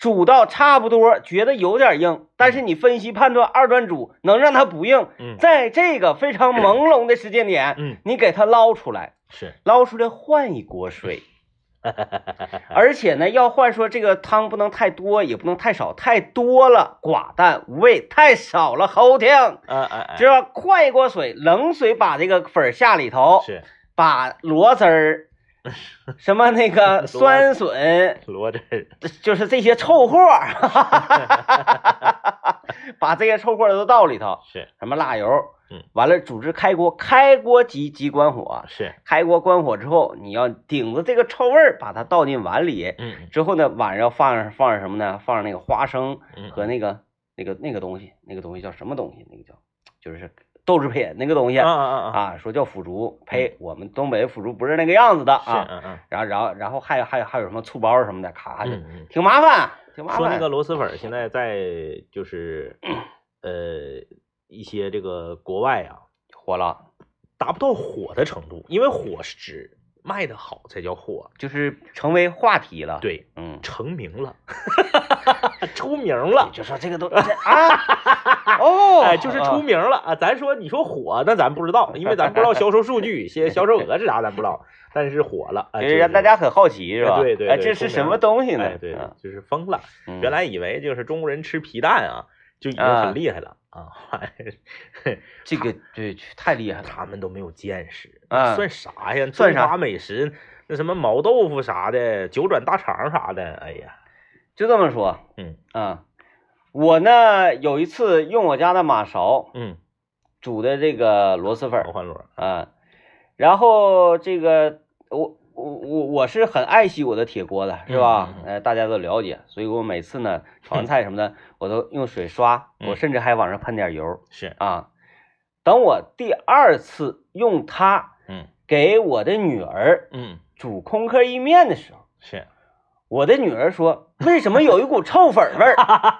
Speaker 1: 煮到差不多，觉得有点硬，但是你分析判断二段煮能让它不硬，
Speaker 2: 嗯
Speaker 1: 在这个非常朦胧的时间点，
Speaker 2: 嗯，
Speaker 1: 你给它捞出来，
Speaker 2: 是，
Speaker 1: 捞出来换一锅水。而且呢，要换说这个汤不能太多，也不能太少，太多了寡淡无味，太少了齁听。
Speaker 2: 嗯嗯，
Speaker 1: 知道换一锅水，冷水把这个粉下里头，
Speaker 2: 是
Speaker 1: 把螺丝儿。什么那个酸笋，
Speaker 2: 螺汁儿，
Speaker 1: 就是这些臭货，把这些臭货都倒里头，
Speaker 2: 是
Speaker 1: 什么辣油，
Speaker 2: 嗯，
Speaker 1: 完了煮至开锅，开锅即即关火，
Speaker 2: 是
Speaker 1: 开锅关火之后，你要顶着这个臭味儿把它倒进碗里，
Speaker 2: 嗯，
Speaker 1: 之后呢，晚上要放上放上什么呢？放上那个花生
Speaker 2: 嗯
Speaker 1: 和那个那个那个东西，那个东西叫什么东西？那个叫就是豆制品那个东西
Speaker 2: 啊啊啊
Speaker 1: 啊，说叫腐竹，呸，我们东北的腐竹不是那个样子的
Speaker 2: 是
Speaker 1: 啊。
Speaker 2: 嗯嗯，
Speaker 1: 然后然后然后还有还有还有什么醋包什么的，咔就
Speaker 2: 嗯嗯，
Speaker 1: 挺麻烦，挺麻烦。
Speaker 2: 说那个螺蛳粉现在在就是呃一些这个国外啊
Speaker 1: 火了，
Speaker 2: 达不到火的程度，因为火是指卖的好才叫火，
Speaker 1: 就是成为话题了。，
Speaker 2: 对，
Speaker 1: 嗯，
Speaker 2: 成名了，出名了。
Speaker 1: 就说这个都这啊，哦，
Speaker 2: 哎，就是出名了啊！咱说你说火，那咱不知道，因为咱不知道销售数据、销销售额是啥，咱不知道。但是火了，哎，
Speaker 1: 就是让大家很好奇是吧？
Speaker 2: 对对，
Speaker 1: 哎，这是什么东西呢？
Speaker 2: 哎，对，就是疯了。
Speaker 1: 嗯
Speaker 2: 原来以为就是中国人吃皮蛋啊，就已经很厉害了啊。
Speaker 1: 这个对太厉害了，
Speaker 2: 他们都没有见识，
Speaker 1: 啊
Speaker 2: 算啥呀？
Speaker 1: 算啥
Speaker 2: 中华美食那什么毛豆腐啥的，九转大肠啥的，哎呀，
Speaker 1: 就这么说。
Speaker 2: 嗯
Speaker 1: 啊，我呢有一次用我家的马勺
Speaker 2: 嗯，
Speaker 1: 煮的这个螺蛳粉
Speaker 2: 老欢螺，
Speaker 1: 啊，然后这个我我我我是很爱惜我的铁锅的，是吧？
Speaker 2: 嗯嗯嗯
Speaker 1: 呃，大家都了解，所以我每次呢炒完菜什么的，我都用水刷，
Speaker 2: 嗯
Speaker 1: 我甚至还往上喷点油
Speaker 2: 是，
Speaker 1: 啊。等我第二次用它
Speaker 2: 嗯
Speaker 1: 给我的女儿
Speaker 2: 嗯
Speaker 1: 煮空壳意面的时候，
Speaker 2: 是，
Speaker 1: 我的女儿说：“为什么有一股臭粉味儿？”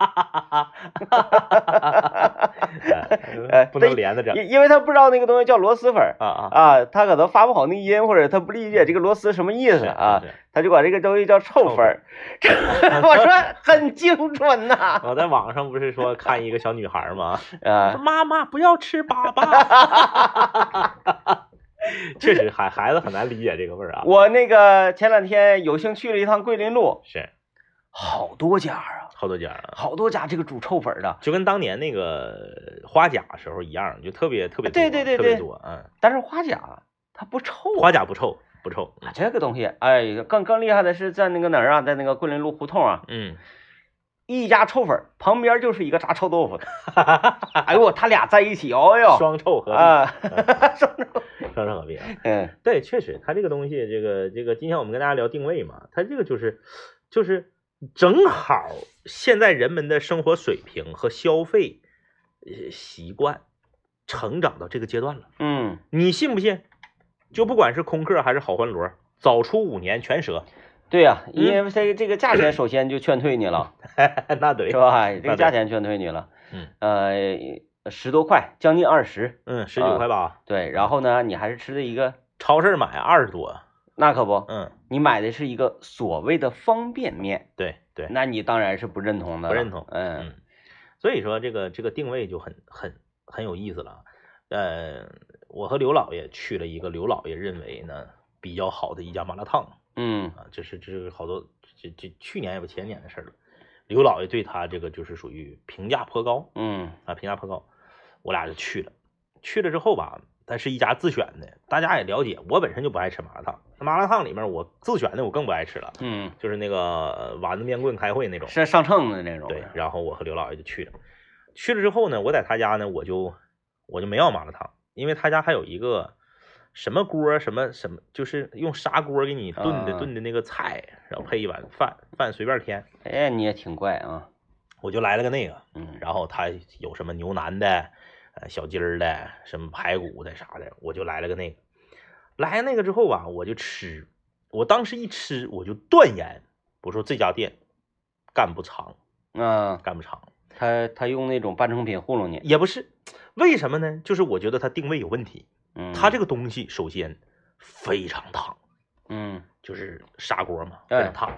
Speaker 2: 呃不能连着整
Speaker 1: 因因为她不知道那个东西叫螺蛳粉
Speaker 2: 啊啊，
Speaker 1: 啊，她可能发不好那音，或者她不理解这个螺丝什么意思啊，
Speaker 2: 是是
Speaker 1: 她就管这个东西叫臭粉儿。我说很精准呐，
Speaker 2: 我在网上不是说看一个小女孩吗？
Speaker 1: 啊
Speaker 2: 说，妈妈不要吃粑粑。确实，孩孩子很难理解这个味儿啊。
Speaker 1: 我那个前两天有幸去了一趟桂林路，
Speaker 2: 是
Speaker 1: 好多家啊，
Speaker 2: 好多家啊，
Speaker 1: 好多家这个煮臭粉儿的，
Speaker 2: 就跟当年那个花甲时候一样，就特别特别多
Speaker 1: 对对对对
Speaker 2: 特别多，嗯，
Speaker 1: 但是花甲它不臭啊。
Speaker 2: 花甲不臭不臭，
Speaker 1: 啊，这个东西，哎，更更厉害的是在那个哪儿啊，在那个桂林路胡同啊，
Speaker 2: 嗯，
Speaker 1: 一家臭粉儿旁边就是一个炸臭豆腐的，哎呦，他俩在一起，哦哟，
Speaker 2: 双臭合璧，
Speaker 1: 啊，
Speaker 2: 双双臭合璧啊。
Speaker 1: 嗯
Speaker 2: 对，确实，它这个东西，这个这个，今天我们跟大家聊定位嘛，它这个就是就是正好现在人们的生活水平和消费呃习惯成长到这个阶段了。
Speaker 1: 嗯，
Speaker 2: 你信不信？就不管是空客还是好欢螺，早出五年全折。
Speaker 1: 对呀、因为这个这个价钱首先就劝退你了，
Speaker 2: 那对
Speaker 1: 是，吧？这
Speaker 2: 对
Speaker 1: 个价钱劝退你了，
Speaker 2: 嗯
Speaker 1: 呃，十多块，将近二十，
Speaker 2: 嗯，十九块八，
Speaker 1: 对，然后呢，你还是吃的一个，
Speaker 2: 超市买二十多。
Speaker 1: 那可不，
Speaker 2: 嗯，
Speaker 1: 你买的是一个所谓的方便面，
Speaker 2: 对对，
Speaker 1: 那你当然是不认同的了，
Speaker 2: 不认同
Speaker 1: 嗯
Speaker 2: 嗯，所以说这个这个定位就很很很有意思了。呃，我和刘老爷去了一个刘老爷认为呢比较好的一家麻辣烫
Speaker 1: 嗯
Speaker 2: 啊，这是这是好多这这去年也不前年的事儿了。刘老爷对他这个就是属于评价颇高
Speaker 1: 嗯
Speaker 2: 啊，评价颇高。我俩就去了，去了之后吧，它是一家自选的，大家也了解，我本身就不爱吃麻辣烫，麻辣烫里面我自选的我更不爱吃了，
Speaker 1: 嗯，
Speaker 2: 就是那个呃丸子面棍开会那种。
Speaker 1: 是上秤的那种，
Speaker 2: 对，然后我和刘老爷就去了，去了之后呢，我在他家呢，我就我就没要麻辣烫，因为他家还有一个什么锅，什么什么，就是用砂锅给你炖的、
Speaker 1: 啊
Speaker 2: 炖的那个菜，然后配一碗饭，饭随便添，
Speaker 1: 哎，你也挺怪啊，
Speaker 2: 我就来了个那个，
Speaker 1: 嗯
Speaker 2: 然后他有什么牛腩的，呃小鸡儿的，什么排骨的啥的，我就来了个那个，来那个之后吧，我就吃，我当时一吃我就断言，我说这家店干不长，
Speaker 1: 啊，
Speaker 2: 干不长。
Speaker 1: 他他用那种半成品糊弄你，
Speaker 2: 也不是，为什么呢？就是我觉得它定位有问题。
Speaker 1: 嗯，
Speaker 2: 它这个东西首先非常烫，
Speaker 1: 嗯
Speaker 2: 就是砂锅嘛，
Speaker 1: 哎
Speaker 2: 非常烫。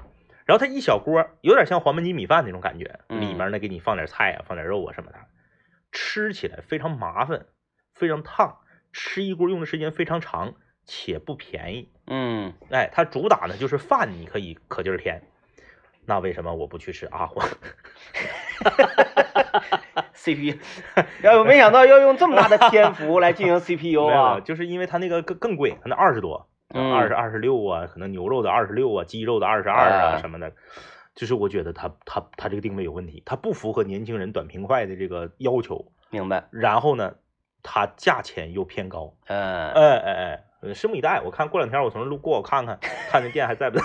Speaker 2: 然后它一小锅，有点像黄焖鸡米饭那种感觉，
Speaker 1: 嗯
Speaker 2: 里面呢给你放点菜啊，放点肉啊什么的，吃起来非常麻烦，非常烫，吃一锅用的时间非常长，且不便宜。
Speaker 1: 嗯，
Speaker 2: 哎，它主打呢就是饭你可以可劲儿添，那为什么我不去吃阿火
Speaker 1: ？C P， 要没想到要用这么大的篇幅来进行 C P U 啊，
Speaker 2: 就是因为它那个更更贵，它那二十多，二十二十六啊，可能牛肉的二十六啊，鸡肉的二十二啊什么的，就是我觉得它它它这个定位有问题，它不符合年轻人短平快的这个要求。
Speaker 1: 明白。
Speaker 2: 然后呢，它价钱又偏高，
Speaker 1: 嗯，
Speaker 2: 哎哎哎，拭目以待。我看过两天我从这路过，我看看看那店还在不在。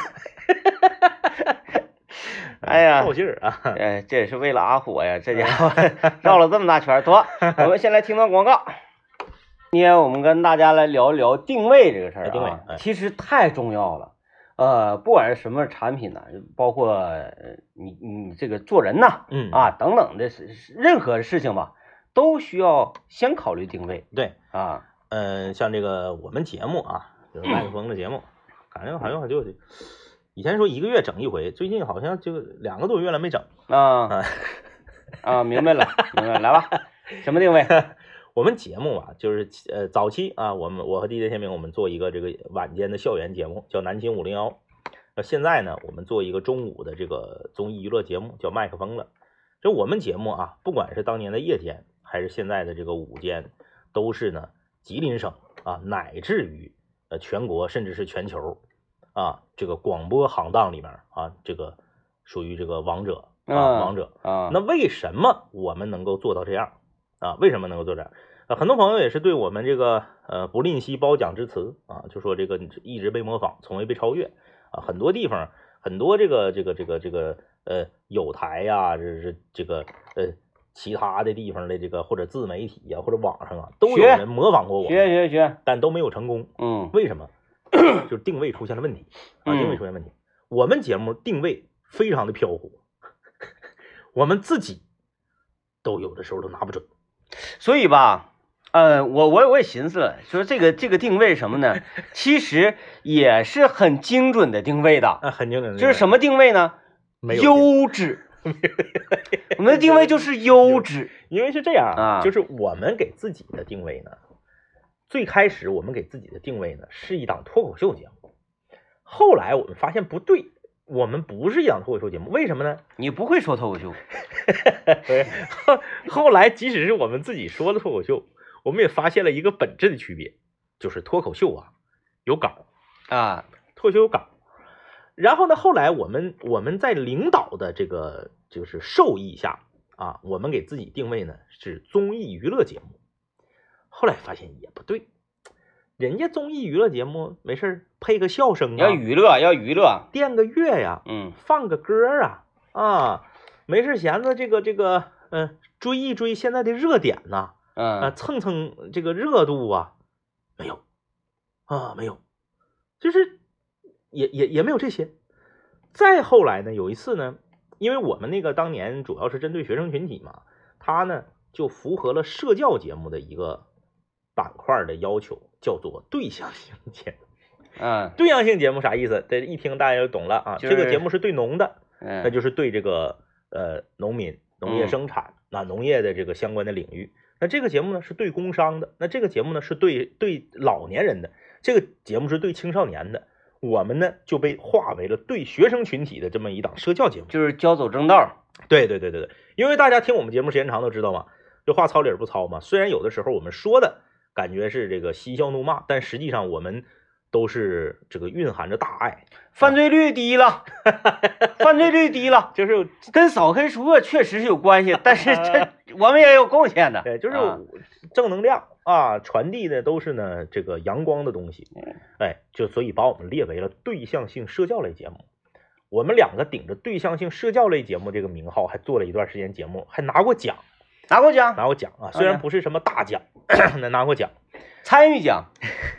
Speaker 1: 哎呀，
Speaker 2: 透信儿啊！
Speaker 1: 哎，这也是为了阿火呀，这家伙绕了这么大圈。妥，我们先来听段广告。今天我们跟大家来聊一聊定位这个事儿啊，
Speaker 2: 定位、哎、
Speaker 1: 其实太重要了。呃，不管是什么产品呢，包括呃你你这个做人呐，
Speaker 2: 嗯
Speaker 1: 啊等等的任何事情吧，都需要先考虑定位。
Speaker 2: 对
Speaker 1: 啊，
Speaker 2: 嗯、呃，像这个我们节目啊，就是麦克风的节目，感觉好像就以前说一个月整一回，最近好像就两个多月了没整
Speaker 1: 啊啊，明白了，明白了，来吧，什么定位？
Speaker 2: 我们节目啊，就是呃早期啊，我们我和 D J 天明我们做一个这个晚间的校园节目，叫南京五零幺。那现在呢，我们做一个中午的这个综艺娱乐节目，叫麦克风了。就我们节目啊，不管是当年的夜间，还是现在的这个午间，都是呢吉林省啊，乃至于呃全国甚至是全球啊，这个广播行当里面啊，这个属于这个王者啊，王者
Speaker 1: 啊。
Speaker 2: 那为什么我们能够做到这样？啊，为什么能够做这样？呃，很多朋友也是对我们这个呃不吝惜褒奖之词啊，就说这个一直被模仿，从未被超越啊。很多地方，很多这个这个这个这个呃有台呀、啊，这是这个呃其他的地方的这个或者自媒体呀、啊，或者网上啊，都有人模仿过我，
Speaker 1: 学学学，
Speaker 2: 但都没有成功。
Speaker 1: 嗯，
Speaker 2: 为什么？就是定位出现了问题啊，定位出现问题。我们节目定位非常的飘忽，我们自己都有的时候都拿不准。
Speaker 1: 所以吧，呃，我我我也寻思了，说这个这个定位什么呢？其实也是很精准的定位的，
Speaker 2: 啊，很精准的。
Speaker 1: 就是什么定位呢？优质。我们的定位就是优质，
Speaker 2: 因为是这样
Speaker 1: 啊，
Speaker 2: 就是我们给自己的定位呢，最开始我们给自己的定位呢是一档脱口秀节目，后来我们发现不对。我们不是一档脱口秀节目，为什么呢？
Speaker 1: 你不会说脱口秀。
Speaker 2: 后后来，即使是我们自己说的脱口秀，我们也发现了一个本质的区别，就是脱口秀啊有稿
Speaker 1: 啊，
Speaker 2: 脱口秀有稿。然后呢，后来我们我们在领导的这个就是授意下啊，我们给自己定位呢是综艺娱乐节目。后来发现也不对。人家综艺娱乐节目没事配个笑声啊，
Speaker 1: 要娱乐要娱乐，
Speaker 2: 垫个乐呀，
Speaker 1: 嗯，
Speaker 2: 放个歌啊啊，没事闲着这个这个呃追一追现在的热点呐，
Speaker 1: 嗯
Speaker 2: 啊蹭蹭这个热度啊，没有啊没有，就是也也也没有这些。再后来呢，有一次呢，因为我们那个当年主要是针对学生群体嘛，他呢就符合了社教节目的一个板块的要求，叫做对象性节目。
Speaker 1: 嗯，
Speaker 2: 对象性节目啥意思？这一听大家就懂了啊。
Speaker 1: 就是、
Speaker 2: 这个节目是对农的，
Speaker 1: 嗯，
Speaker 2: 那就是对这个呃农民、农业生产、那、嗯、农业的这个相关的领域。那这个节目呢是对工商的，那这个节目呢是对对老年人的，这个节目是对青少年的。我们呢就被划为了对学生群体的这么一档社教节目，
Speaker 1: 就是教走正道。
Speaker 2: 对对对对对，因为大家听我们节目时间长都知道嘛，这话糙理不糙嘛。虽然有的时候我们说的感觉是这个嬉笑怒骂，但实际上我们都是这个蕴含着大爱。
Speaker 1: 犯罪率低了，犯罪率低了，
Speaker 2: 就是
Speaker 1: 跟扫黑除恶确实是有关系，但是这我们也有贡献的。
Speaker 2: 对，就是正能量啊，传递的都是呢这个阳光的东西。哎，就所以把我们列为了对象性社教类节目。我们两个顶着对象性社教类节目这个名号，还做了一段时间节目，还拿过奖。
Speaker 1: 拿过奖，
Speaker 2: 拿过奖啊！虽然不是什么大奖，那拿过奖，
Speaker 1: 参与奖，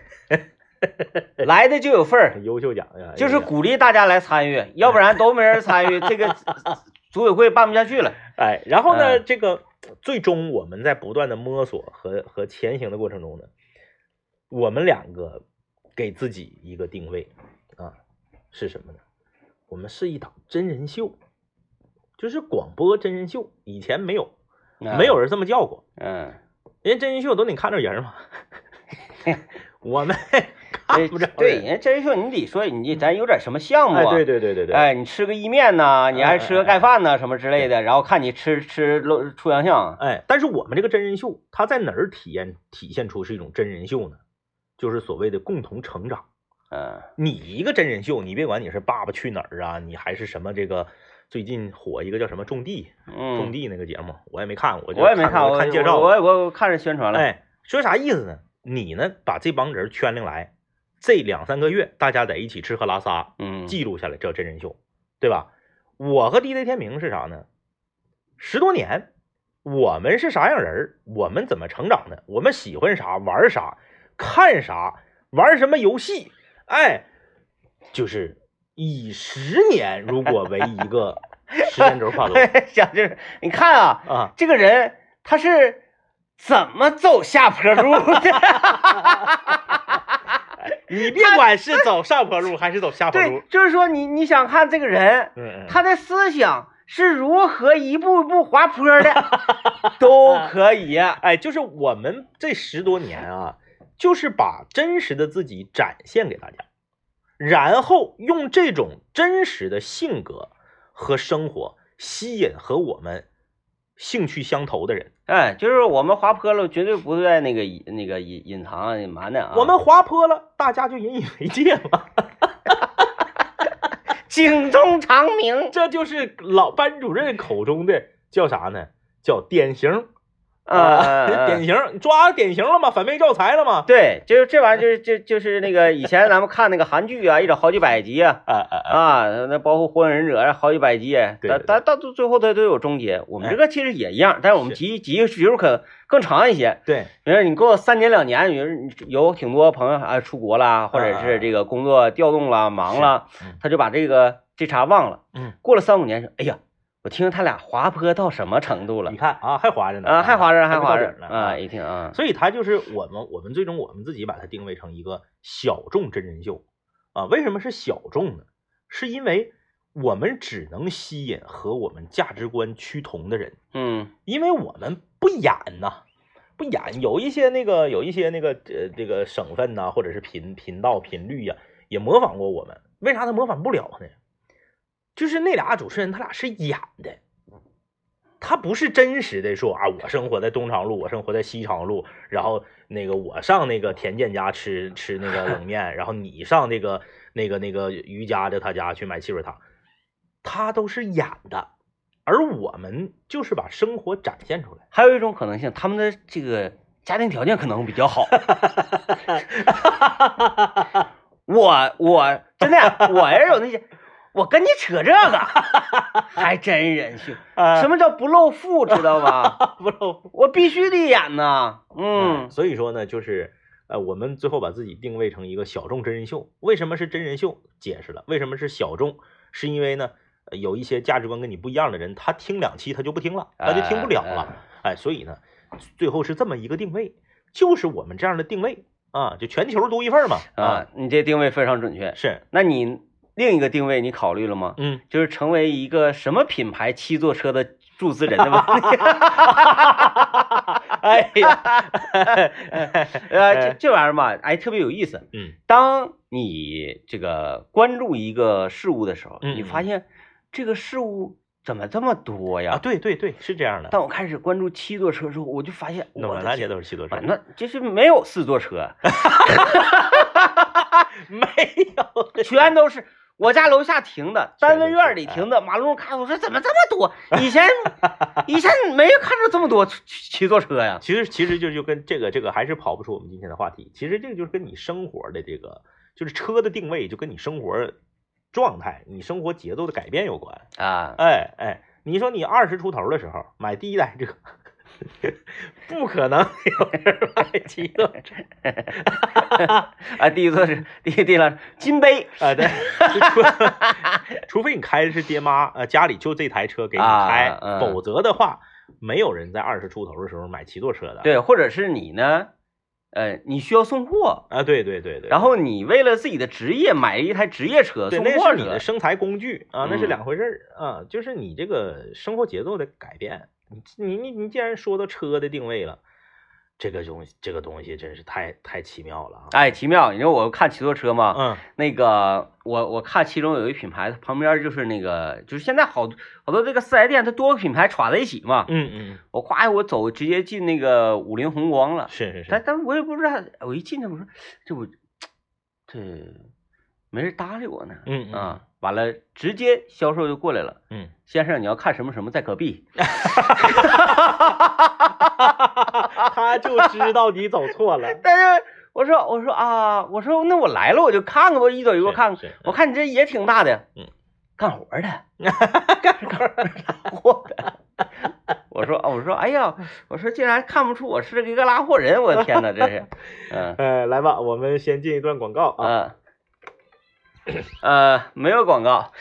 Speaker 1: 来的就有份儿，
Speaker 2: 优秀奖呀，
Speaker 1: 就是鼓励大家来参与，要不然都没人参与，这个组委会办不下去了。
Speaker 2: 哎，然后呢，这个最终我们在不断的摸索和和前行的过程中呢，我们两个给自己一个定位啊，是什么呢？我们是一档真人秀，就是广播真人秀，以前没有，
Speaker 1: 嗯
Speaker 2: 没有人这么叫过。
Speaker 1: 嗯，
Speaker 2: 人家真人秀都得看着人嘛，我们看不着人。
Speaker 1: 对，人家真人秀你得说你咱有点什么项目啊？
Speaker 2: 哎，对对对对对，
Speaker 1: 哎，你吃个意面呐，你还吃个盖饭呐，什么之类的，然后看你吃吃出洋相。
Speaker 2: 哎，但是我们这个真人秀，它在哪儿体验体现出是一种真人秀呢？就是所谓的共同成长。
Speaker 1: 嗯，
Speaker 2: 你一个真人秀，你别管你是《爸爸去哪儿》啊，你还是什么这个最近火一个叫什么种地，
Speaker 1: 嗯，
Speaker 2: 种地那个节目，我也没看，我就
Speaker 1: 我也没看，
Speaker 2: 我看介绍，
Speaker 1: 我我我看着宣传了。
Speaker 2: 哎，说啥意思呢？你呢把这帮人圈领来，这两三个月大家在一起吃喝拉撒，
Speaker 1: 嗯，
Speaker 2: 记录下来叫真人秀，对吧？我和 D J 天明是啥呢？十多年，我们是啥样人？我们怎么成长的？我们喜欢啥，玩啥，看啥，玩什么游戏？哎，就是以十年如果为一个时间轴跨度，
Speaker 1: 想就是你看啊
Speaker 2: 啊，
Speaker 1: 这个人他是怎么走下坡路的？
Speaker 2: 你别管是走上坡路还是走下坡路，
Speaker 1: 对，就是说你你想看这个人，
Speaker 2: 嗯嗯，
Speaker 1: 他的思想是如何一步一步滑坡的，都可以。
Speaker 2: 哎，就是我们这十多年啊，就是把真实的自己展现给大家，然后用这种真实的性格和生活吸引和我们兴趣相投的人。
Speaker 1: 哎，就是我们滑坡了，绝对不是在那个那个隐隐藏隐瞒的啊。
Speaker 2: 我们滑坡了，大家就引以为戒嘛。
Speaker 1: 警钟长鸣，
Speaker 2: 这就是老班主任口中的叫啥呢？叫典型。
Speaker 1: 啊，
Speaker 2: 典型抓典型了吗？反面教材了吗？
Speaker 1: 对，就是这玩意儿，就是就就是那个以前咱们看那个韩剧啊，一整好几百集啊，
Speaker 2: 啊啊
Speaker 1: 啊，那包括《火影忍者》好几百集，
Speaker 2: 对，
Speaker 1: 到到到最后它都有终结。我们这个其实也一样，但是我们集集比如可更长一些。
Speaker 2: 对，
Speaker 1: 比如你过三年两年，比如有挺多朋友啊出国啦，或者是这个工作调动啦、忙了，他就把这个这茬忘了。
Speaker 2: 嗯，
Speaker 1: 过了三五年，说哎呀。我听他俩滑坡到什么程度了？
Speaker 2: 你看啊，还滑着呢
Speaker 1: 啊，还滑着，还滑
Speaker 2: 着
Speaker 1: 呢啊！一听啊，
Speaker 2: 所以他就是我们，我们最终我们自己把它定位成一个小众真人秀啊。为什么是小众呢？是因为我们只能吸引和我们价值观趋同的人，
Speaker 1: 嗯，
Speaker 2: 因为我们不演呐，不演。有一些那个有一些那个呃这个省份呐、啊，或者是频频道频率呀、啊，也模仿过我们。为啥他模仿不了呢？就是那俩主持人，他俩是演的，他不是真实的说啊，我生活在东长路，我生活在西长路，然后那个我上那个田健家吃吃那个冷面，然后你上那个那个那个于家的他家去买汽水糖，他都是演的，而我们就是把生活展现出来。
Speaker 1: 还有一种可能性，他们的这个家庭条件可能比较好。我我真的我也有那些。我跟你扯这个，还真人秀。什么叫不露富，知道吧？
Speaker 2: 不露富，
Speaker 1: 我必须得演呐。嗯，
Speaker 2: 所以说呢，就是呃，我们最后把自己定位成一个小众真人秀。为什么是真人秀？解释了。为什么是小众？是因为呢，有一些价值观跟你不一样的人，他听两期他就不听了，他就听不了了。哎，所以呢，最后是这么一个定位，就是我们这样的定位啊，就全球独一份嘛。
Speaker 1: 啊，你这定位非常准确。
Speaker 2: 是，
Speaker 1: 那你。另一个定位你考虑了吗？
Speaker 2: 嗯，
Speaker 1: 就是成为一个什么品牌七座车的注资人的问题。
Speaker 2: 哎呀，
Speaker 1: 呃，这这玩意儿嘛，哎，特别有意思。
Speaker 2: 嗯，
Speaker 1: 当你这个关注一个事物的时候，
Speaker 2: 嗯、
Speaker 1: 你发现这个事物怎么这么多呀？
Speaker 2: 啊，对对对，是这样的。
Speaker 1: 当我开始关注七座车的时候，我就发现，
Speaker 2: 我满大街都是七座车，
Speaker 1: 那就是没有四座车，
Speaker 2: 没有，
Speaker 1: 全都是。我家楼下停的，单位院里停的，马路上看，我说怎么这么多？以前以前没有看着这么多七座车呀。
Speaker 2: 其实其实就就跟这个这个还是跑不出我们今天的话题。其实这个就是跟你生活的这个，就是车的定位，就跟你生活状态、你生活节奏的改变有关
Speaker 1: 啊。
Speaker 2: 哎哎，你说你二十出头的时候买第一台车，不可能有人买七座车
Speaker 1: 啊！第一座是第一第二金杯
Speaker 2: 啊，对，除除非你开的是爹妈呃家里就这台车给你开，
Speaker 1: 啊嗯、
Speaker 2: 否则的话，没有人在二十出头的时候买七座车的。
Speaker 1: 对，或者是你呢， 呃，你需要送货
Speaker 2: 啊，对对对对，
Speaker 1: 然后你为了自己的职业买了一台职业车，
Speaker 2: 对，
Speaker 1: 送货
Speaker 2: 那是你的
Speaker 1: 车，
Speaker 2: 生财工具啊，那是
Speaker 1: 嗯
Speaker 2: 两回事儿啊，就是你这个生活节奏的改变。你你你你既然说到车的定位了，这个东西这个东西真是太太奇妙了啊！
Speaker 1: 哎，奇妙！你知道我看骑坐车吗？
Speaker 2: 嗯
Speaker 1: 那个我我看其中有一品牌，它旁边就是那个就是现在好好多这个四 S 店，它多个品牌串在一起嘛。
Speaker 2: 嗯嗯，
Speaker 1: 我夸我走直接进那个五菱宏光了，
Speaker 2: 是是是，
Speaker 1: 但但我也不知道，我一进去我说这我这没人搭理我呢。
Speaker 2: 嗯嗯
Speaker 1: 啊，完了直接销售就过来了。
Speaker 2: 嗯，
Speaker 1: 先生你要看什么什么在隔壁。
Speaker 2: 他就知道你走错了。
Speaker 1: 但是我说我说啊，我说那我来了我就看看，我一走一过看看，
Speaker 2: 是是
Speaker 1: 我看你这也挺大的，
Speaker 2: 嗯，
Speaker 1: 干活的，
Speaker 2: 干活
Speaker 1: 的。我说我说哎呀，我说竟然看不出我是一个拉货人，我的天哪，这是，嗯，
Speaker 2: 呃，来吧，我们先进一段广告啊。
Speaker 1: 嗯，呃，没有广告。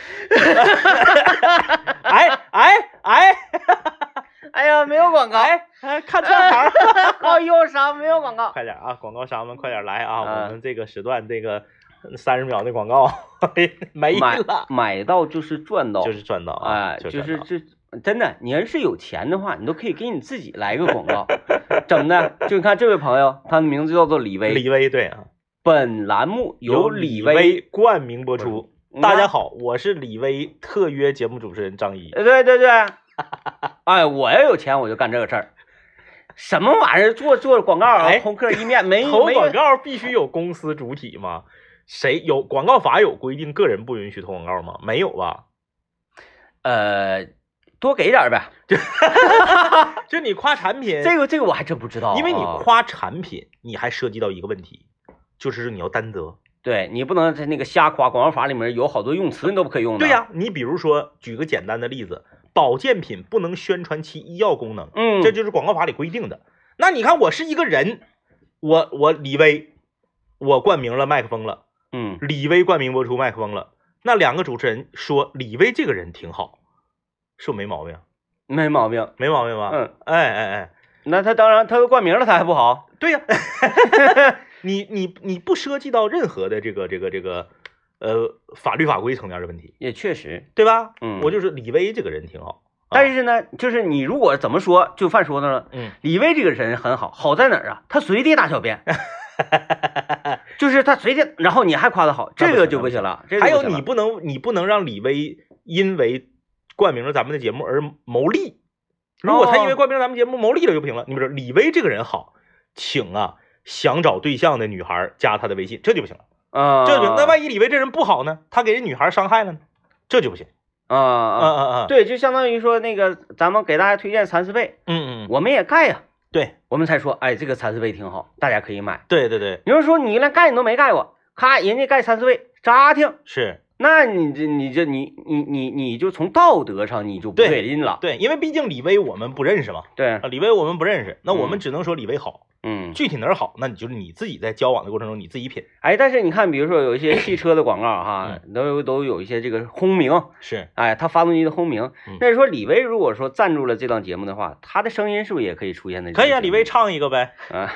Speaker 2: 哎哎哎，
Speaker 1: 哎呀，没有广告，
Speaker 2: 哎哎，看串行，
Speaker 1: 好忧伤，没有广告。
Speaker 2: 快点啊，广告商们快点来啊！
Speaker 1: 嗯
Speaker 2: 我们这个时段这个三十秒的广告没
Speaker 1: 买
Speaker 2: 了，
Speaker 1: 买到就是赚到，
Speaker 2: 就是赚到啊！
Speaker 1: 哎，
Speaker 2: 就
Speaker 1: 就是
Speaker 2: 赚到
Speaker 1: 这真的，你要是有钱的话，你都可以给你自己来一个广告，怎么的？就你看这位朋友，他的名字叫做李威，
Speaker 2: 李威对啊，
Speaker 1: 本栏目由
Speaker 2: 李
Speaker 1: 威，
Speaker 2: 冠名播出。
Speaker 1: 嗯
Speaker 2: 大家好，我是李威特约节目主持人张一。
Speaker 1: 呃对对对，哎，我要有钱我就干这个事儿。什么玩意儿？做做广告啊，
Speaker 2: 哎
Speaker 1: 空客一面没
Speaker 2: 投
Speaker 1: 没
Speaker 2: 广告必须有公司主体吗？谁有广告法有规定个人不允许投广告吗？没有吧？
Speaker 1: 呃，多给点呗。
Speaker 2: 就你夸产品，
Speaker 1: 这个这个我还真不知道，
Speaker 2: 因为你
Speaker 1: 啊
Speaker 2: 夸产品，你还涉及到一个问题，就是你要担责。
Speaker 1: 对你不能在那个瞎夸，广告法里面有好多用词你都不可以用的。
Speaker 2: 对呀、你比如说，举个简单的例子，保健品不能宣传其医药功能，
Speaker 1: 嗯，
Speaker 2: 这就是广告法里规定的。那你看，我是一个人，我我李威，我冠名了麦克风了，
Speaker 1: 嗯
Speaker 2: 李威冠名播出麦克风了，那两个主持人说李威这个人挺好，是不是没毛病？
Speaker 1: 没毛病。
Speaker 2: 没毛病吧？
Speaker 1: 嗯，
Speaker 2: 哎哎哎，
Speaker 1: 那他当然他都冠名了，他还不好。
Speaker 2: 对呀、你你你不涉及到任何的这个这个这个呃法律法规层面的问题，
Speaker 1: 也确实，
Speaker 2: 对吧？
Speaker 1: 嗯
Speaker 2: 我就是李威这个人挺好，啊、
Speaker 1: 但是呢，就是你如果怎么说，就犯说的了。
Speaker 2: 嗯，
Speaker 1: 李威这个人很好，好在哪儿啊？他随地大小便，就是他随地，然后你还夸他好，这个就不行了。这个
Speaker 2: 还有
Speaker 1: 就不行了
Speaker 2: 你不能你不能让李威因为冠名了咱们的节目而谋利。如果他因为冠名咱们节目谋利了就不行了。你比如说李威这个人好，请啊想找对象的女孩加他的微信，这就不行了。
Speaker 1: 啊，
Speaker 2: 这就不行。那万一李威这人不好呢？他给人女孩伤害了呢？这就不行。
Speaker 1: 啊啊，
Speaker 2: 嗯嗯嗯，
Speaker 1: 对，就相当于说那个咱们给大家推荐蚕丝被，
Speaker 2: 嗯嗯，
Speaker 1: 我们也盖呀，
Speaker 2: 对
Speaker 1: 我们才说，哎，这个蚕丝被挺好，大家可以买。
Speaker 2: 对对对，
Speaker 1: 你要说你连盖你都没盖过，咔，人家盖蚕丝被扎挺，
Speaker 2: 是。
Speaker 1: 那你这你这你你你你就从道德上你就不对劲了。
Speaker 2: 对，因为毕竟李威我们不认识嘛，
Speaker 1: 对
Speaker 2: 啊，李威我们不认识，那我们
Speaker 1: 嗯
Speaker 2: 只能说李威好，
Speaker 1: 嗯，
Speaker 2: 具体哪儿好，那你就是你自己在交往的过程中你自己品。
Speaker 1: 哎，但是你看，比如说有一些汽车的广告哈，
Speaker 2: 嗯
Speaker 1: 都有都有一些这个轰鸣，
Speaker 2: 是，
Speaker 1: 哎，它发动机的轰鸣
Speaker 2: 嗯。
Speaker 1: 那说李威如果说赞助了这档节目的话，他的声音是不是也可以出现在这个
Speaker 2: 可以啊，
Speaker 1: 节目
Speaker 2: 李威唱一个呗。
Speaker 1: 啊？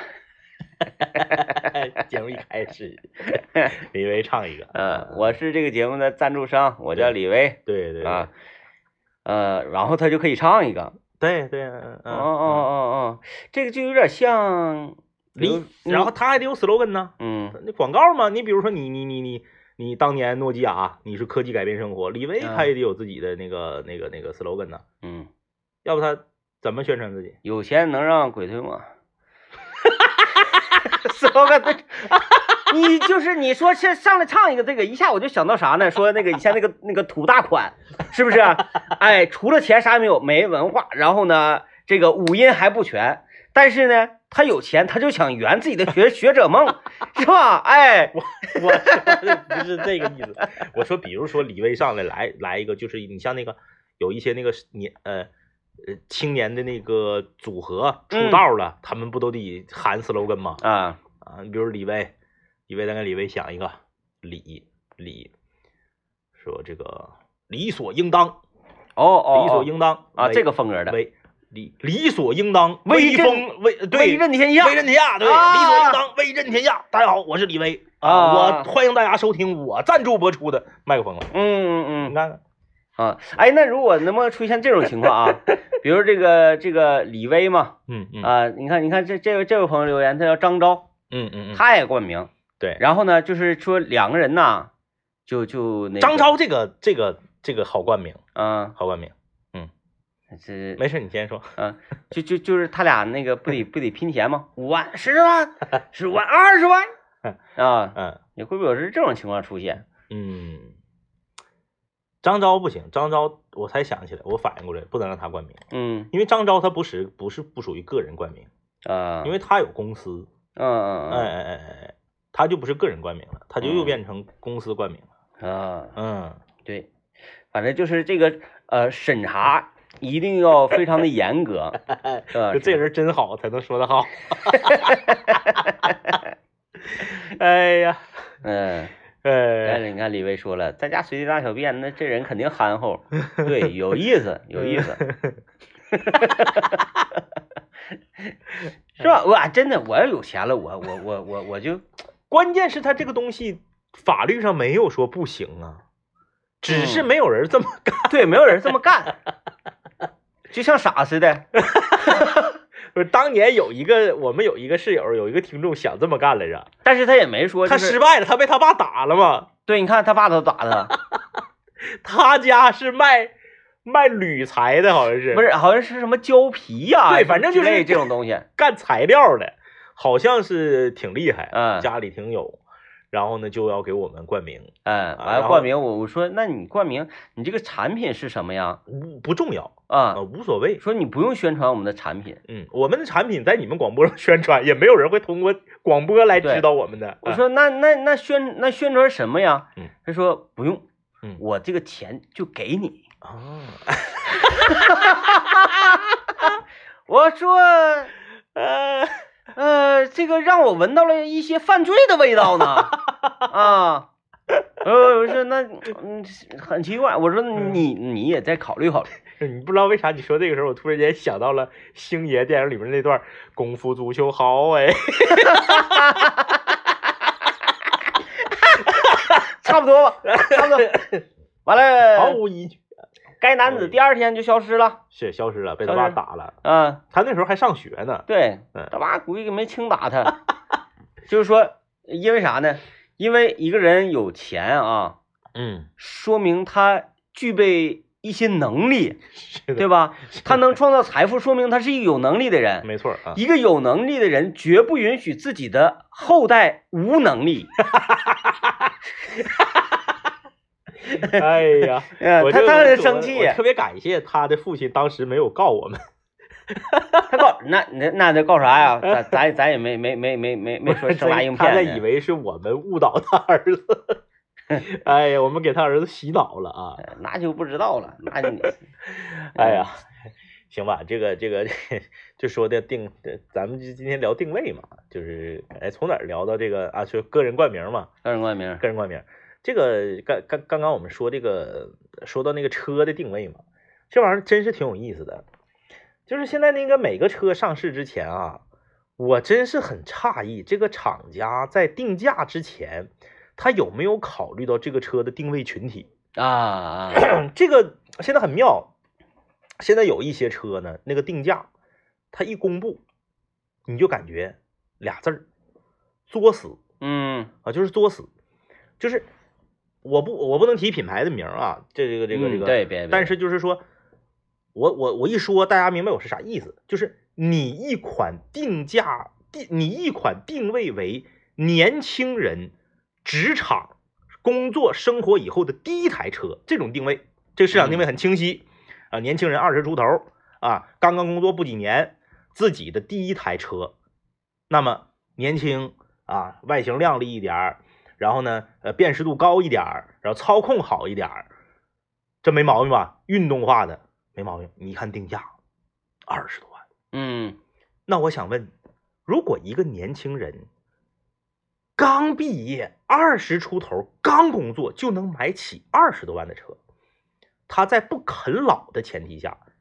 Speaker 2: 节目一开始，李威唱一个。
Speaker 1: 呃，我是这个节目的赞助商，我叫李威
Speaker 2: 对对
Speaker 1: 啊，呃，然后他就可以唱一个。
Speaker 2: 对对，嗯
Speaker 1: 哦
Speaker 2: 嗯
Speaker 1: 哦哦哦，这个就有点像
Speaker 2: 李，然后他还得有 slogan 呢。
Speaker 1: 嗯
Speaker 2: 那广告嘛，你比如说你你你你你当年诺基亚，你是科技改变生活，李威
Speaker 1: 嗯
Speaker 2: 他也得有自己的那个那个那个 slogan 呢，
Speaker 1: 嗯，
Speaker 2: 要不他怎么宣传自己？
Speaker 1: 有钱能让鬼推磨。slogan 对，你就是你说是上来唱一个这个，一下我就想到啥呢？说那个以前那个那个土大款，是不是？哎，除了钱啥也没有，没文化，然后呢，这个五音还不全，但是呢，他有钱，他就想圆自己的学学者梦，是吧？哎，
Speaker 2: 我我说的不是这个意思，我说比如说李威上来来来一个，就是你像那个有一些那个年呃。呃，青年的那个组合出道了，他们不都得喊 slogan 吗？
Speaker 1: 啊，
Speaker 2: 啊，你比如李威，李威咱给李威想一个，理理，说这个理所应当，
Speaker 1: 哦哦，
Speaker 2: 理所应当
Speaker 1: 啊，
Speaker 2: 为
Speaker 1: 这个风格的，
Speaker 2: 为理理所应当，
Speaker 1: 威震
Speaker 2: 威风威对
Speaker 1: 威震天下
Speaker 2: 威震天下，对，
Speaker 1: 啊
Speaker 2: 理所应当，威震天下。大家好，我是李威
Speaker 1: 啊
Speaker 2: 我欢迎大家收听我赞助播出的麦克风了。
Speaker 1: 嗯嗯嗯
Speaker 2: 你看看，
Speaker 1: 啊，哎，那如果能不能出现这种情况啊？比如这个这个李威嘛，
Speaker 2: 嗯嗯
Speaker 1: 啊，你看你看这这位这位朋友留言，他叫张昭，
Speaker 2: 嗯嗯嗯，
Speaker 1: 他也冠名，
Speaker 2: 对，
Speaker 1: 然后呢，就是说两个人呐，就就那个
Speaker 2: 张昭这个这个这个好冠名，
Speaker 1: 嗯，
Speaker 2: 好冠名。
Speaker 1: 是
Speaker 2: 没事，你先说。
Speaker 1: 嗯，就就就是他俩那个不得不得拼钱吗？五万、十万、十万、二十万啊，
Speaker 2: 嗯
Speaker 1: 你会不会有是这种情况出现？
Speaker 2: 嗯，张昭不行，张昭我才想起来，我反应过来，不能让他冠名，
Speaker 1: 嗯
Speaker 2: 因为张昭他不是不是不属于个人冠名，
Speaker 1: 啊，
Speaker 2: 因为他有公司，
Speaker 1: 嗯嗯
Speaker 2: 哎哎哎哎，他就不是个人冠名了，他就又变成公司冠名了。
Speaker 1: 嗯啊，
Speaker 2: 嗯，
Speaker 1: 对，反正就是这个呃审查一定要非常的严格，是吧？
Speaker 2: 就这人真好，才能说得好。哎呀，
Speaker 1: 嗯。但
Speaker 2: 哎，
Speaker 1: 是你看李威说了，在家随地大小便，那这人肯定憨厚，对，有意思，有意思，是吧？哇，真的，我要有钱了，我我我我我就，
Speaker 2: 关键是他这个东西法律上没有说不行啊，只是没有人这么干。
Speaker 1: 对，没有人这么干，就像傻似的。
Speaker 2: 不是当年有一个我们有一个室友，有一个听众想这么干来着，
Speaker 1: 但是他也没说、
Speaker 2: 他
Speaker 1: 就是，
Speaker 2: 失败了，他被他爸打了嘛。
Speaker 1: 对，你看他爸都打他，
Speaker 2: 他家是卖卖铝材的，好像是
Speaker 1: 不是，好像是什么胶皮呀、
Speaker 2: 对反正就是
Speaker 1: 之类这种东西。
Speaker 2: 干材料的，好像是挺厉害，
Speaker 1: 嗯
Speaker 2: 家里挺有。然后呢，就要给我们冠名，
Speaker 1: 嗯，完
Speaker 2: 然后
Speaker 1: 了冠名，我我说，那你冠名，你这个产品是什么呀？
Speaker 2: 无不重要
Speaker 1: 啊
Speaker 2: 啊，，无所谓。
Speaker 1: 说你不用宣传我们的产品。
Speaker 2: 嗯，我们的产品在你们广播上宣传，也没有人会通过广播来知道我们的。
Speaker 1: 我说那那那宣那宣传什么呀？
Speaker 2: 嗯，
Speaker 1: 他说不用，
Speaker 2: 嗯
Speaker 1: 我这个钱就给你。
Speaker 2: 啊，
Speaker 1: 我说
Speaker 2: 呃，
Speaker 1: 呃，这个让我闻到了一些犯罪的味道呢。啊，呃，我说那嗯很奇怪，我说你你也再考虑考虑。
Speaker 2: 你不知道为啥你说这个时候，我突然间想到了星爷电影里面那段功夫足球好哎，
Speaker 1: 差不多吧，差不多。完
Speaker 2: 毫
Speaker 1: 了，
Speaker 2: 无依据。
Speaker 1: 该男子第二天就消失了。
Speaker 2: 是消失了，被他爸打了。
Speaker 1: 嗯，
Speaker 2: 他那时候还上学呢。
Speaker 1: 对
Speaker 2: 嗯
Speaker 1: 他爸估计没轻打他，就是说，因为啥呢？因为一个人有钱啊，
Speaker 2: 嗯，
Speaker 1: 说明他具备一些能力，
Speaker 2: 是的，
Speaker 1: 对吧？他能创造财富，说明他是一个有能力的人。
Speaker 2: 没错啊。
Speaker 1: 一个有能力的人绝不允许自己的后代无能力。
Speaker 2: 哎呀，
Speaker 1: 呃
Speaker 2: 我就
Speaker 1: 他他很生气
Speaker 2: 我我特别感谢他的父亲当时没有告我们。
Speaker 1: 他告那那那得告啥呀？咱咱咱也没没没没没没说生拉硬
Speaker 2: 他在
Speaker 1: 骗的。
Speaker 2: 以为是我们误导他儿子。哎呀，我们给他儿子洗脑了啊！
Speaker 1: 那就不知道了，那就
Speaker 2: 哎呀，行吧，这个这个就说的定，咱们就今天聊定位嘛，就是哎从哪儿聊到这个啊？说个人冠名嘛，
Speaker 1: 个人冠名。
Speaker 2: 个人冠名，这个刚刚刚刚我们说这个说到那个车的定位嘛，这玩意儿真是挺有意思的。就是现在那个每个车上市之前啊，我真是很诧异，这个厂家在定价之前，他有没有考虑到这个车的定位群体
Speaker 1: 啊啊！
Speaker 2: 这个现在很妙，现在有一些车呢，那个定价，它一公布，你就感觉俩字儿，作死
Speaker 1: 嗯
Speaker 2: 啊，就是作死，就是我不我不能提品牌的名啊，这这个这个这个，
Speaker 1: 嗯对别别
Speaker 2: 但是就是说。我我我一说，大家明白我是啥意思？就是你一款定价定，你一款定位为年轻人职场工作生活以后的第一台车，这种定位，这个市场定位很清晰啊。年轻人二十出头啊，刚刚工作不几年，自己的第一台车，那么年轻啊，外形靓丽一点，然后呢，呃，辨识度高一点，然后操控好一点，这没毛病吧？运动化的。没毛病，你看定价二十多万，
Speaker 1: 嗯，
Speaker 2: 那我想问，如果一个年轻人刚毕业，二十出头，刚工作就能买起二十多万的车，他在不啃老的前提下，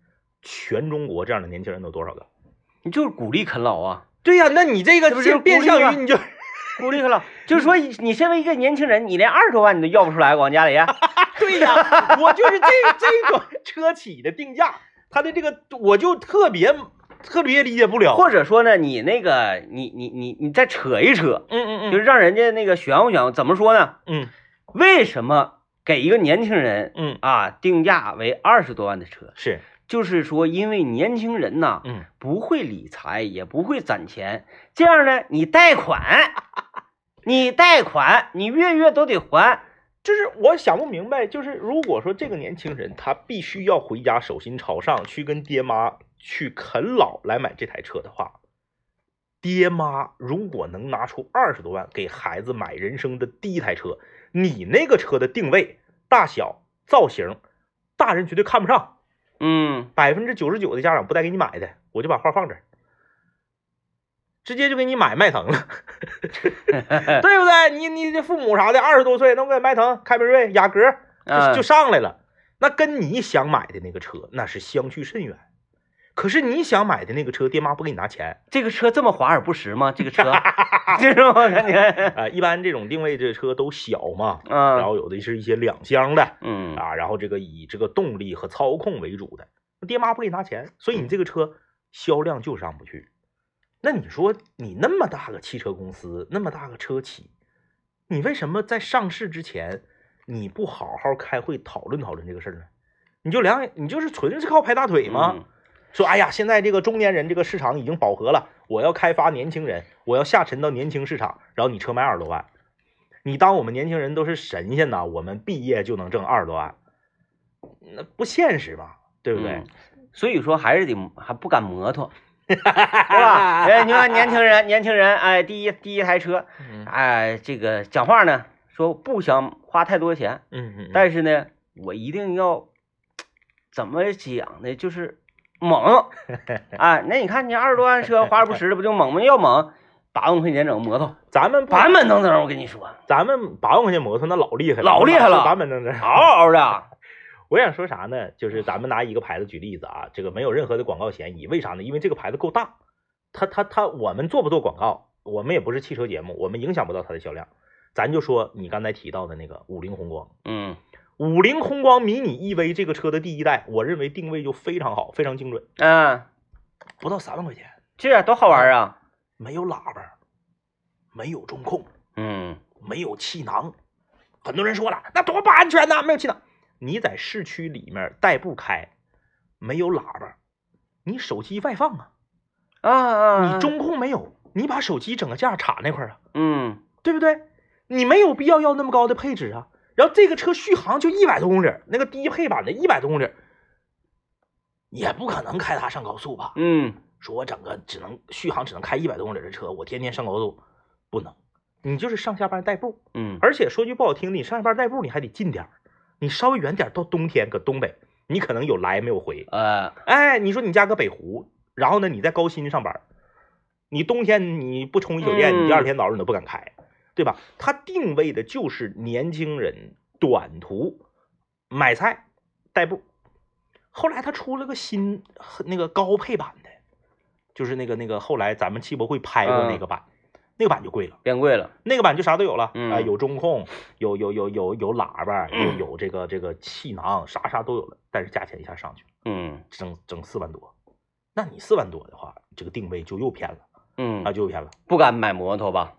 Speaker 2: 全中国这样的年轻人都多少个？
Speaker 1: 你就是鼓励啃老啊。
Speaker 2: 对呀、啊，那你这个
Speaker 1: 是不是
Speaker 2: 变相于你就
Speaker 1: 鼓励啃老，就是说你身为一个年轻人，你连二十多万你都要不出来，往家里。
Speaker 2: 对呀，我就是这这种车企的定价，他的这个我就特别特别理解不了。
Speaker 1: 或者说呢，你那个你你你你再扯一扯，
Speaker 2: 嗯嗯嗯，
Speaker 1: 就是让人家那个玄乎玄乎，怎么说呢？
Speaker 2: 嗯，
Speaker 1: 为什么给一个年轻人，
Speaker 2: 嗯
Speaker 1: 啊定价为二十多万的车？
Speaker 2: 是。
Speaker 1: 就是说，因为年轻人呐，
Speaker 2: 嗯，
Speaker 1: 不会理财，也不会攒钱，这样呢，你贷款，你贷款，你月月都得还。
Speaker 2: 就是我想不明白，就是如果说这个年轻人他必须要回家手心朝上去跟爹妈去啃老来买这台车的话，爹妈如果能拿出二十多万给孩子买人生的第一台车，你那个车的定位、大小、造型，大人绝对看不上。
Speaker 1: 嗯，
Speaker 2: 百分之九十九的家长不带给你买的，我就把话放这儿，直接就给你买迈腾了，对不对？你你这父母啥的，二十多岁能给迈腾、凯美瑞、雅阁就就上来了，那跟你想买的那个车那是相去甚远。可是你想买的那个车，爹妈不给你拿钱，
Speaker 1: 这个车这么华而不实吗？这个车，这种感觉
Speaker 2: 啊，一般这种定位这车都小嘛，
Speaker 1: 嗯，
Speaker 2: 然后有的是一些两厢的，
Speaker 1: 嗯
Speaker 2: 啊，然后这个以这个动力和操控为主的，爹妈不给你拿钱，所以你这个车销量就上不去。那你说你那么大个汽车公司，那么大个车企，你为什么在上市之前你不好好开会讨论讨论这个事儿呢？你就两你就是纯是靠拍大腿吗？
Speaker 1: 嗯
Speaker 2: 说哎呀，现在这个中年人这个市场已经饱和了，我要开发年轻人，我要下沉到年轻市场，然后你车卖二十多万，你当我们年轻人都是神仙呐？我们毕业就能挣二十多万，那不现实嘛，对不对？
Speaker 1: 嗯、所以说还是得还不敢摩托，对吧？哎，你看年轻人，年轻人，哎，第一第一台车，哎，这个讲话呢说不想花太多钱，
Speaker 2: 嗯嗯，
Speaker 1: 但是呢，我一定要怎么讲呢？就是猛啊！那你看你二十多万车花而不实的，不就猛吗？要猛，八万块钱整摩托，
Speaker 2: 咱们
Speaker 1: 板板正正，我跟你说，
Speaker 2: 咱们八万块钱摩托那老厉害了，
Speaker 1: 老厉害了，
Speaker 2: 板板正正，
Speaker 1: 嗷嗷的。
Speaker 2: 我想说啥呢？就是咱们拿一个牌子举例子啊，这个没有任何的广告嫌疑，为啥呢？因为这个牌子够大，它它它，我们做不做广告，我们也不是汽车节目，我们影响不到它的销量。咱就说你刚才提到的那个五菱宏光，
Speaker 1: 嗯。
Speaker 2: 五菱宏光迷你 E V 这个车的第一代，我认为定位就非常好，非常精准。
Speaker 1: 嗯，
Speaker 2: 不到三万块钱，
Speaker 1: 这多好玩啊！
Speaker 2: 没有喇叭，没有中控，
Speaker 1: 嗯，
Speaker 2: 没有气囊。很多人说了，那多不安全呐，没有气囊。你在市区里面代步开，没有喇叭，你手机外放啊
Speaker 1: 啊啊！
Speaker 2: 你中控没有，你把手机整个架插那块啊，
Speaker 1: 嗯，
Speaker 2: 对不对？你没有必要要那么高的配置啊。然后这个车续航就一百多公里，那个低配版的一百多公里，也不可能开它上高速吧？
Speaker 1: 嗯，
Speaker 2: 说我整个只能续航只能开一百多公里的车，我天天上高速不能。你就是上下班代步，
Speaker 1: 嗯，
Speaker 2: 而且说句不好听的，你上下班代步你还得近点，你稍微远点，到冬天搁东北，你可能有来没有回。
Speaker 1: 呃，
Speaker 2: 哎，你说你家搁北湖，然后呢你在高新上班，你冬天你不冲一宿电，你第二天早上你都不敢开。对吧？它定位的就是年轻人短途买菜代步。后来它出了个新那个高配版的，就是那个那个后来咱们汽博会拍过那个版，嗯、那个版就贵了，
Speaker 1: 变贵了。
Speaker 2: 那个版就啥都有了，
Speaker 1: 嗯、
Speaker 2: 啊、呃，有中控，有有有有有喇叭，又有这个这个气囊，啥啥都有了，但是价钱一下上去了，
Speaker 1: 嗯，
Speaker 2: 整整四万多。那你四万多的话，这个定位就又偏了，
Speaker 1: 嗯
Speaker 2: 啊，就又偏了，
Speaker 1: 不敢买摩托吧？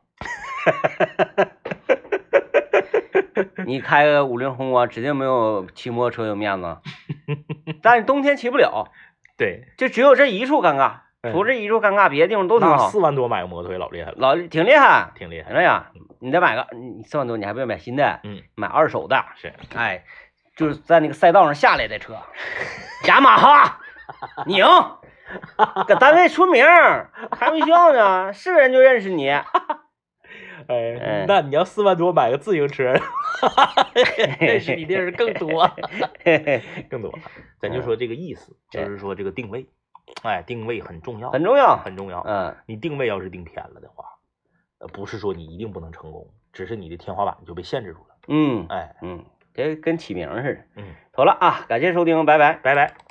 Speaker 1: 你开个五菱宏光，指定没有骑摩托车有面子。但是冬天骑不了，
Speaker 2: 对，
Speaker 1: 就只有这一处尴尬，除这一处尴尬，别的地方都挺好。
Speaker 2: 四万多买个摩托也老厉害了，
Speaker 1: 老挺厉害，
Speaker 2: 挺厉害。
Speaker 1: 哎呀，你再买个，你四万多，你还不要买新的，
Speaker 2: 嗯，
Speaker 1: 买二手的。
Speaker 2: 是，
Speaker 1: 哎，就是在那个赛道上下来的车，雅马哈，拧，搁单位出名，开玩笑呢，是人就认识你。
Speaker 2: 哎，那你要四万多买个自行车，认识你的人更多，更多。咱就说这个意思，就是说这个定位，哎，定位很重要，
Speaker 1: 很重要，
Speaker 2: 很重要。
Speaker 1: 嗯，
Speaker 2: 你定位要是定偏了的话，呃，不是说你一定不能成功，只是你的天花板就被限制住了。
Speaker 1: 嗯，
Speaker 2: 哎，
Speaker 1: 嗯，这跟起名似的。
Speaker 2: 嗯，
Speaker 1: 好了啊，感谢收听，拜拜，
Speaker 2: 拜拜。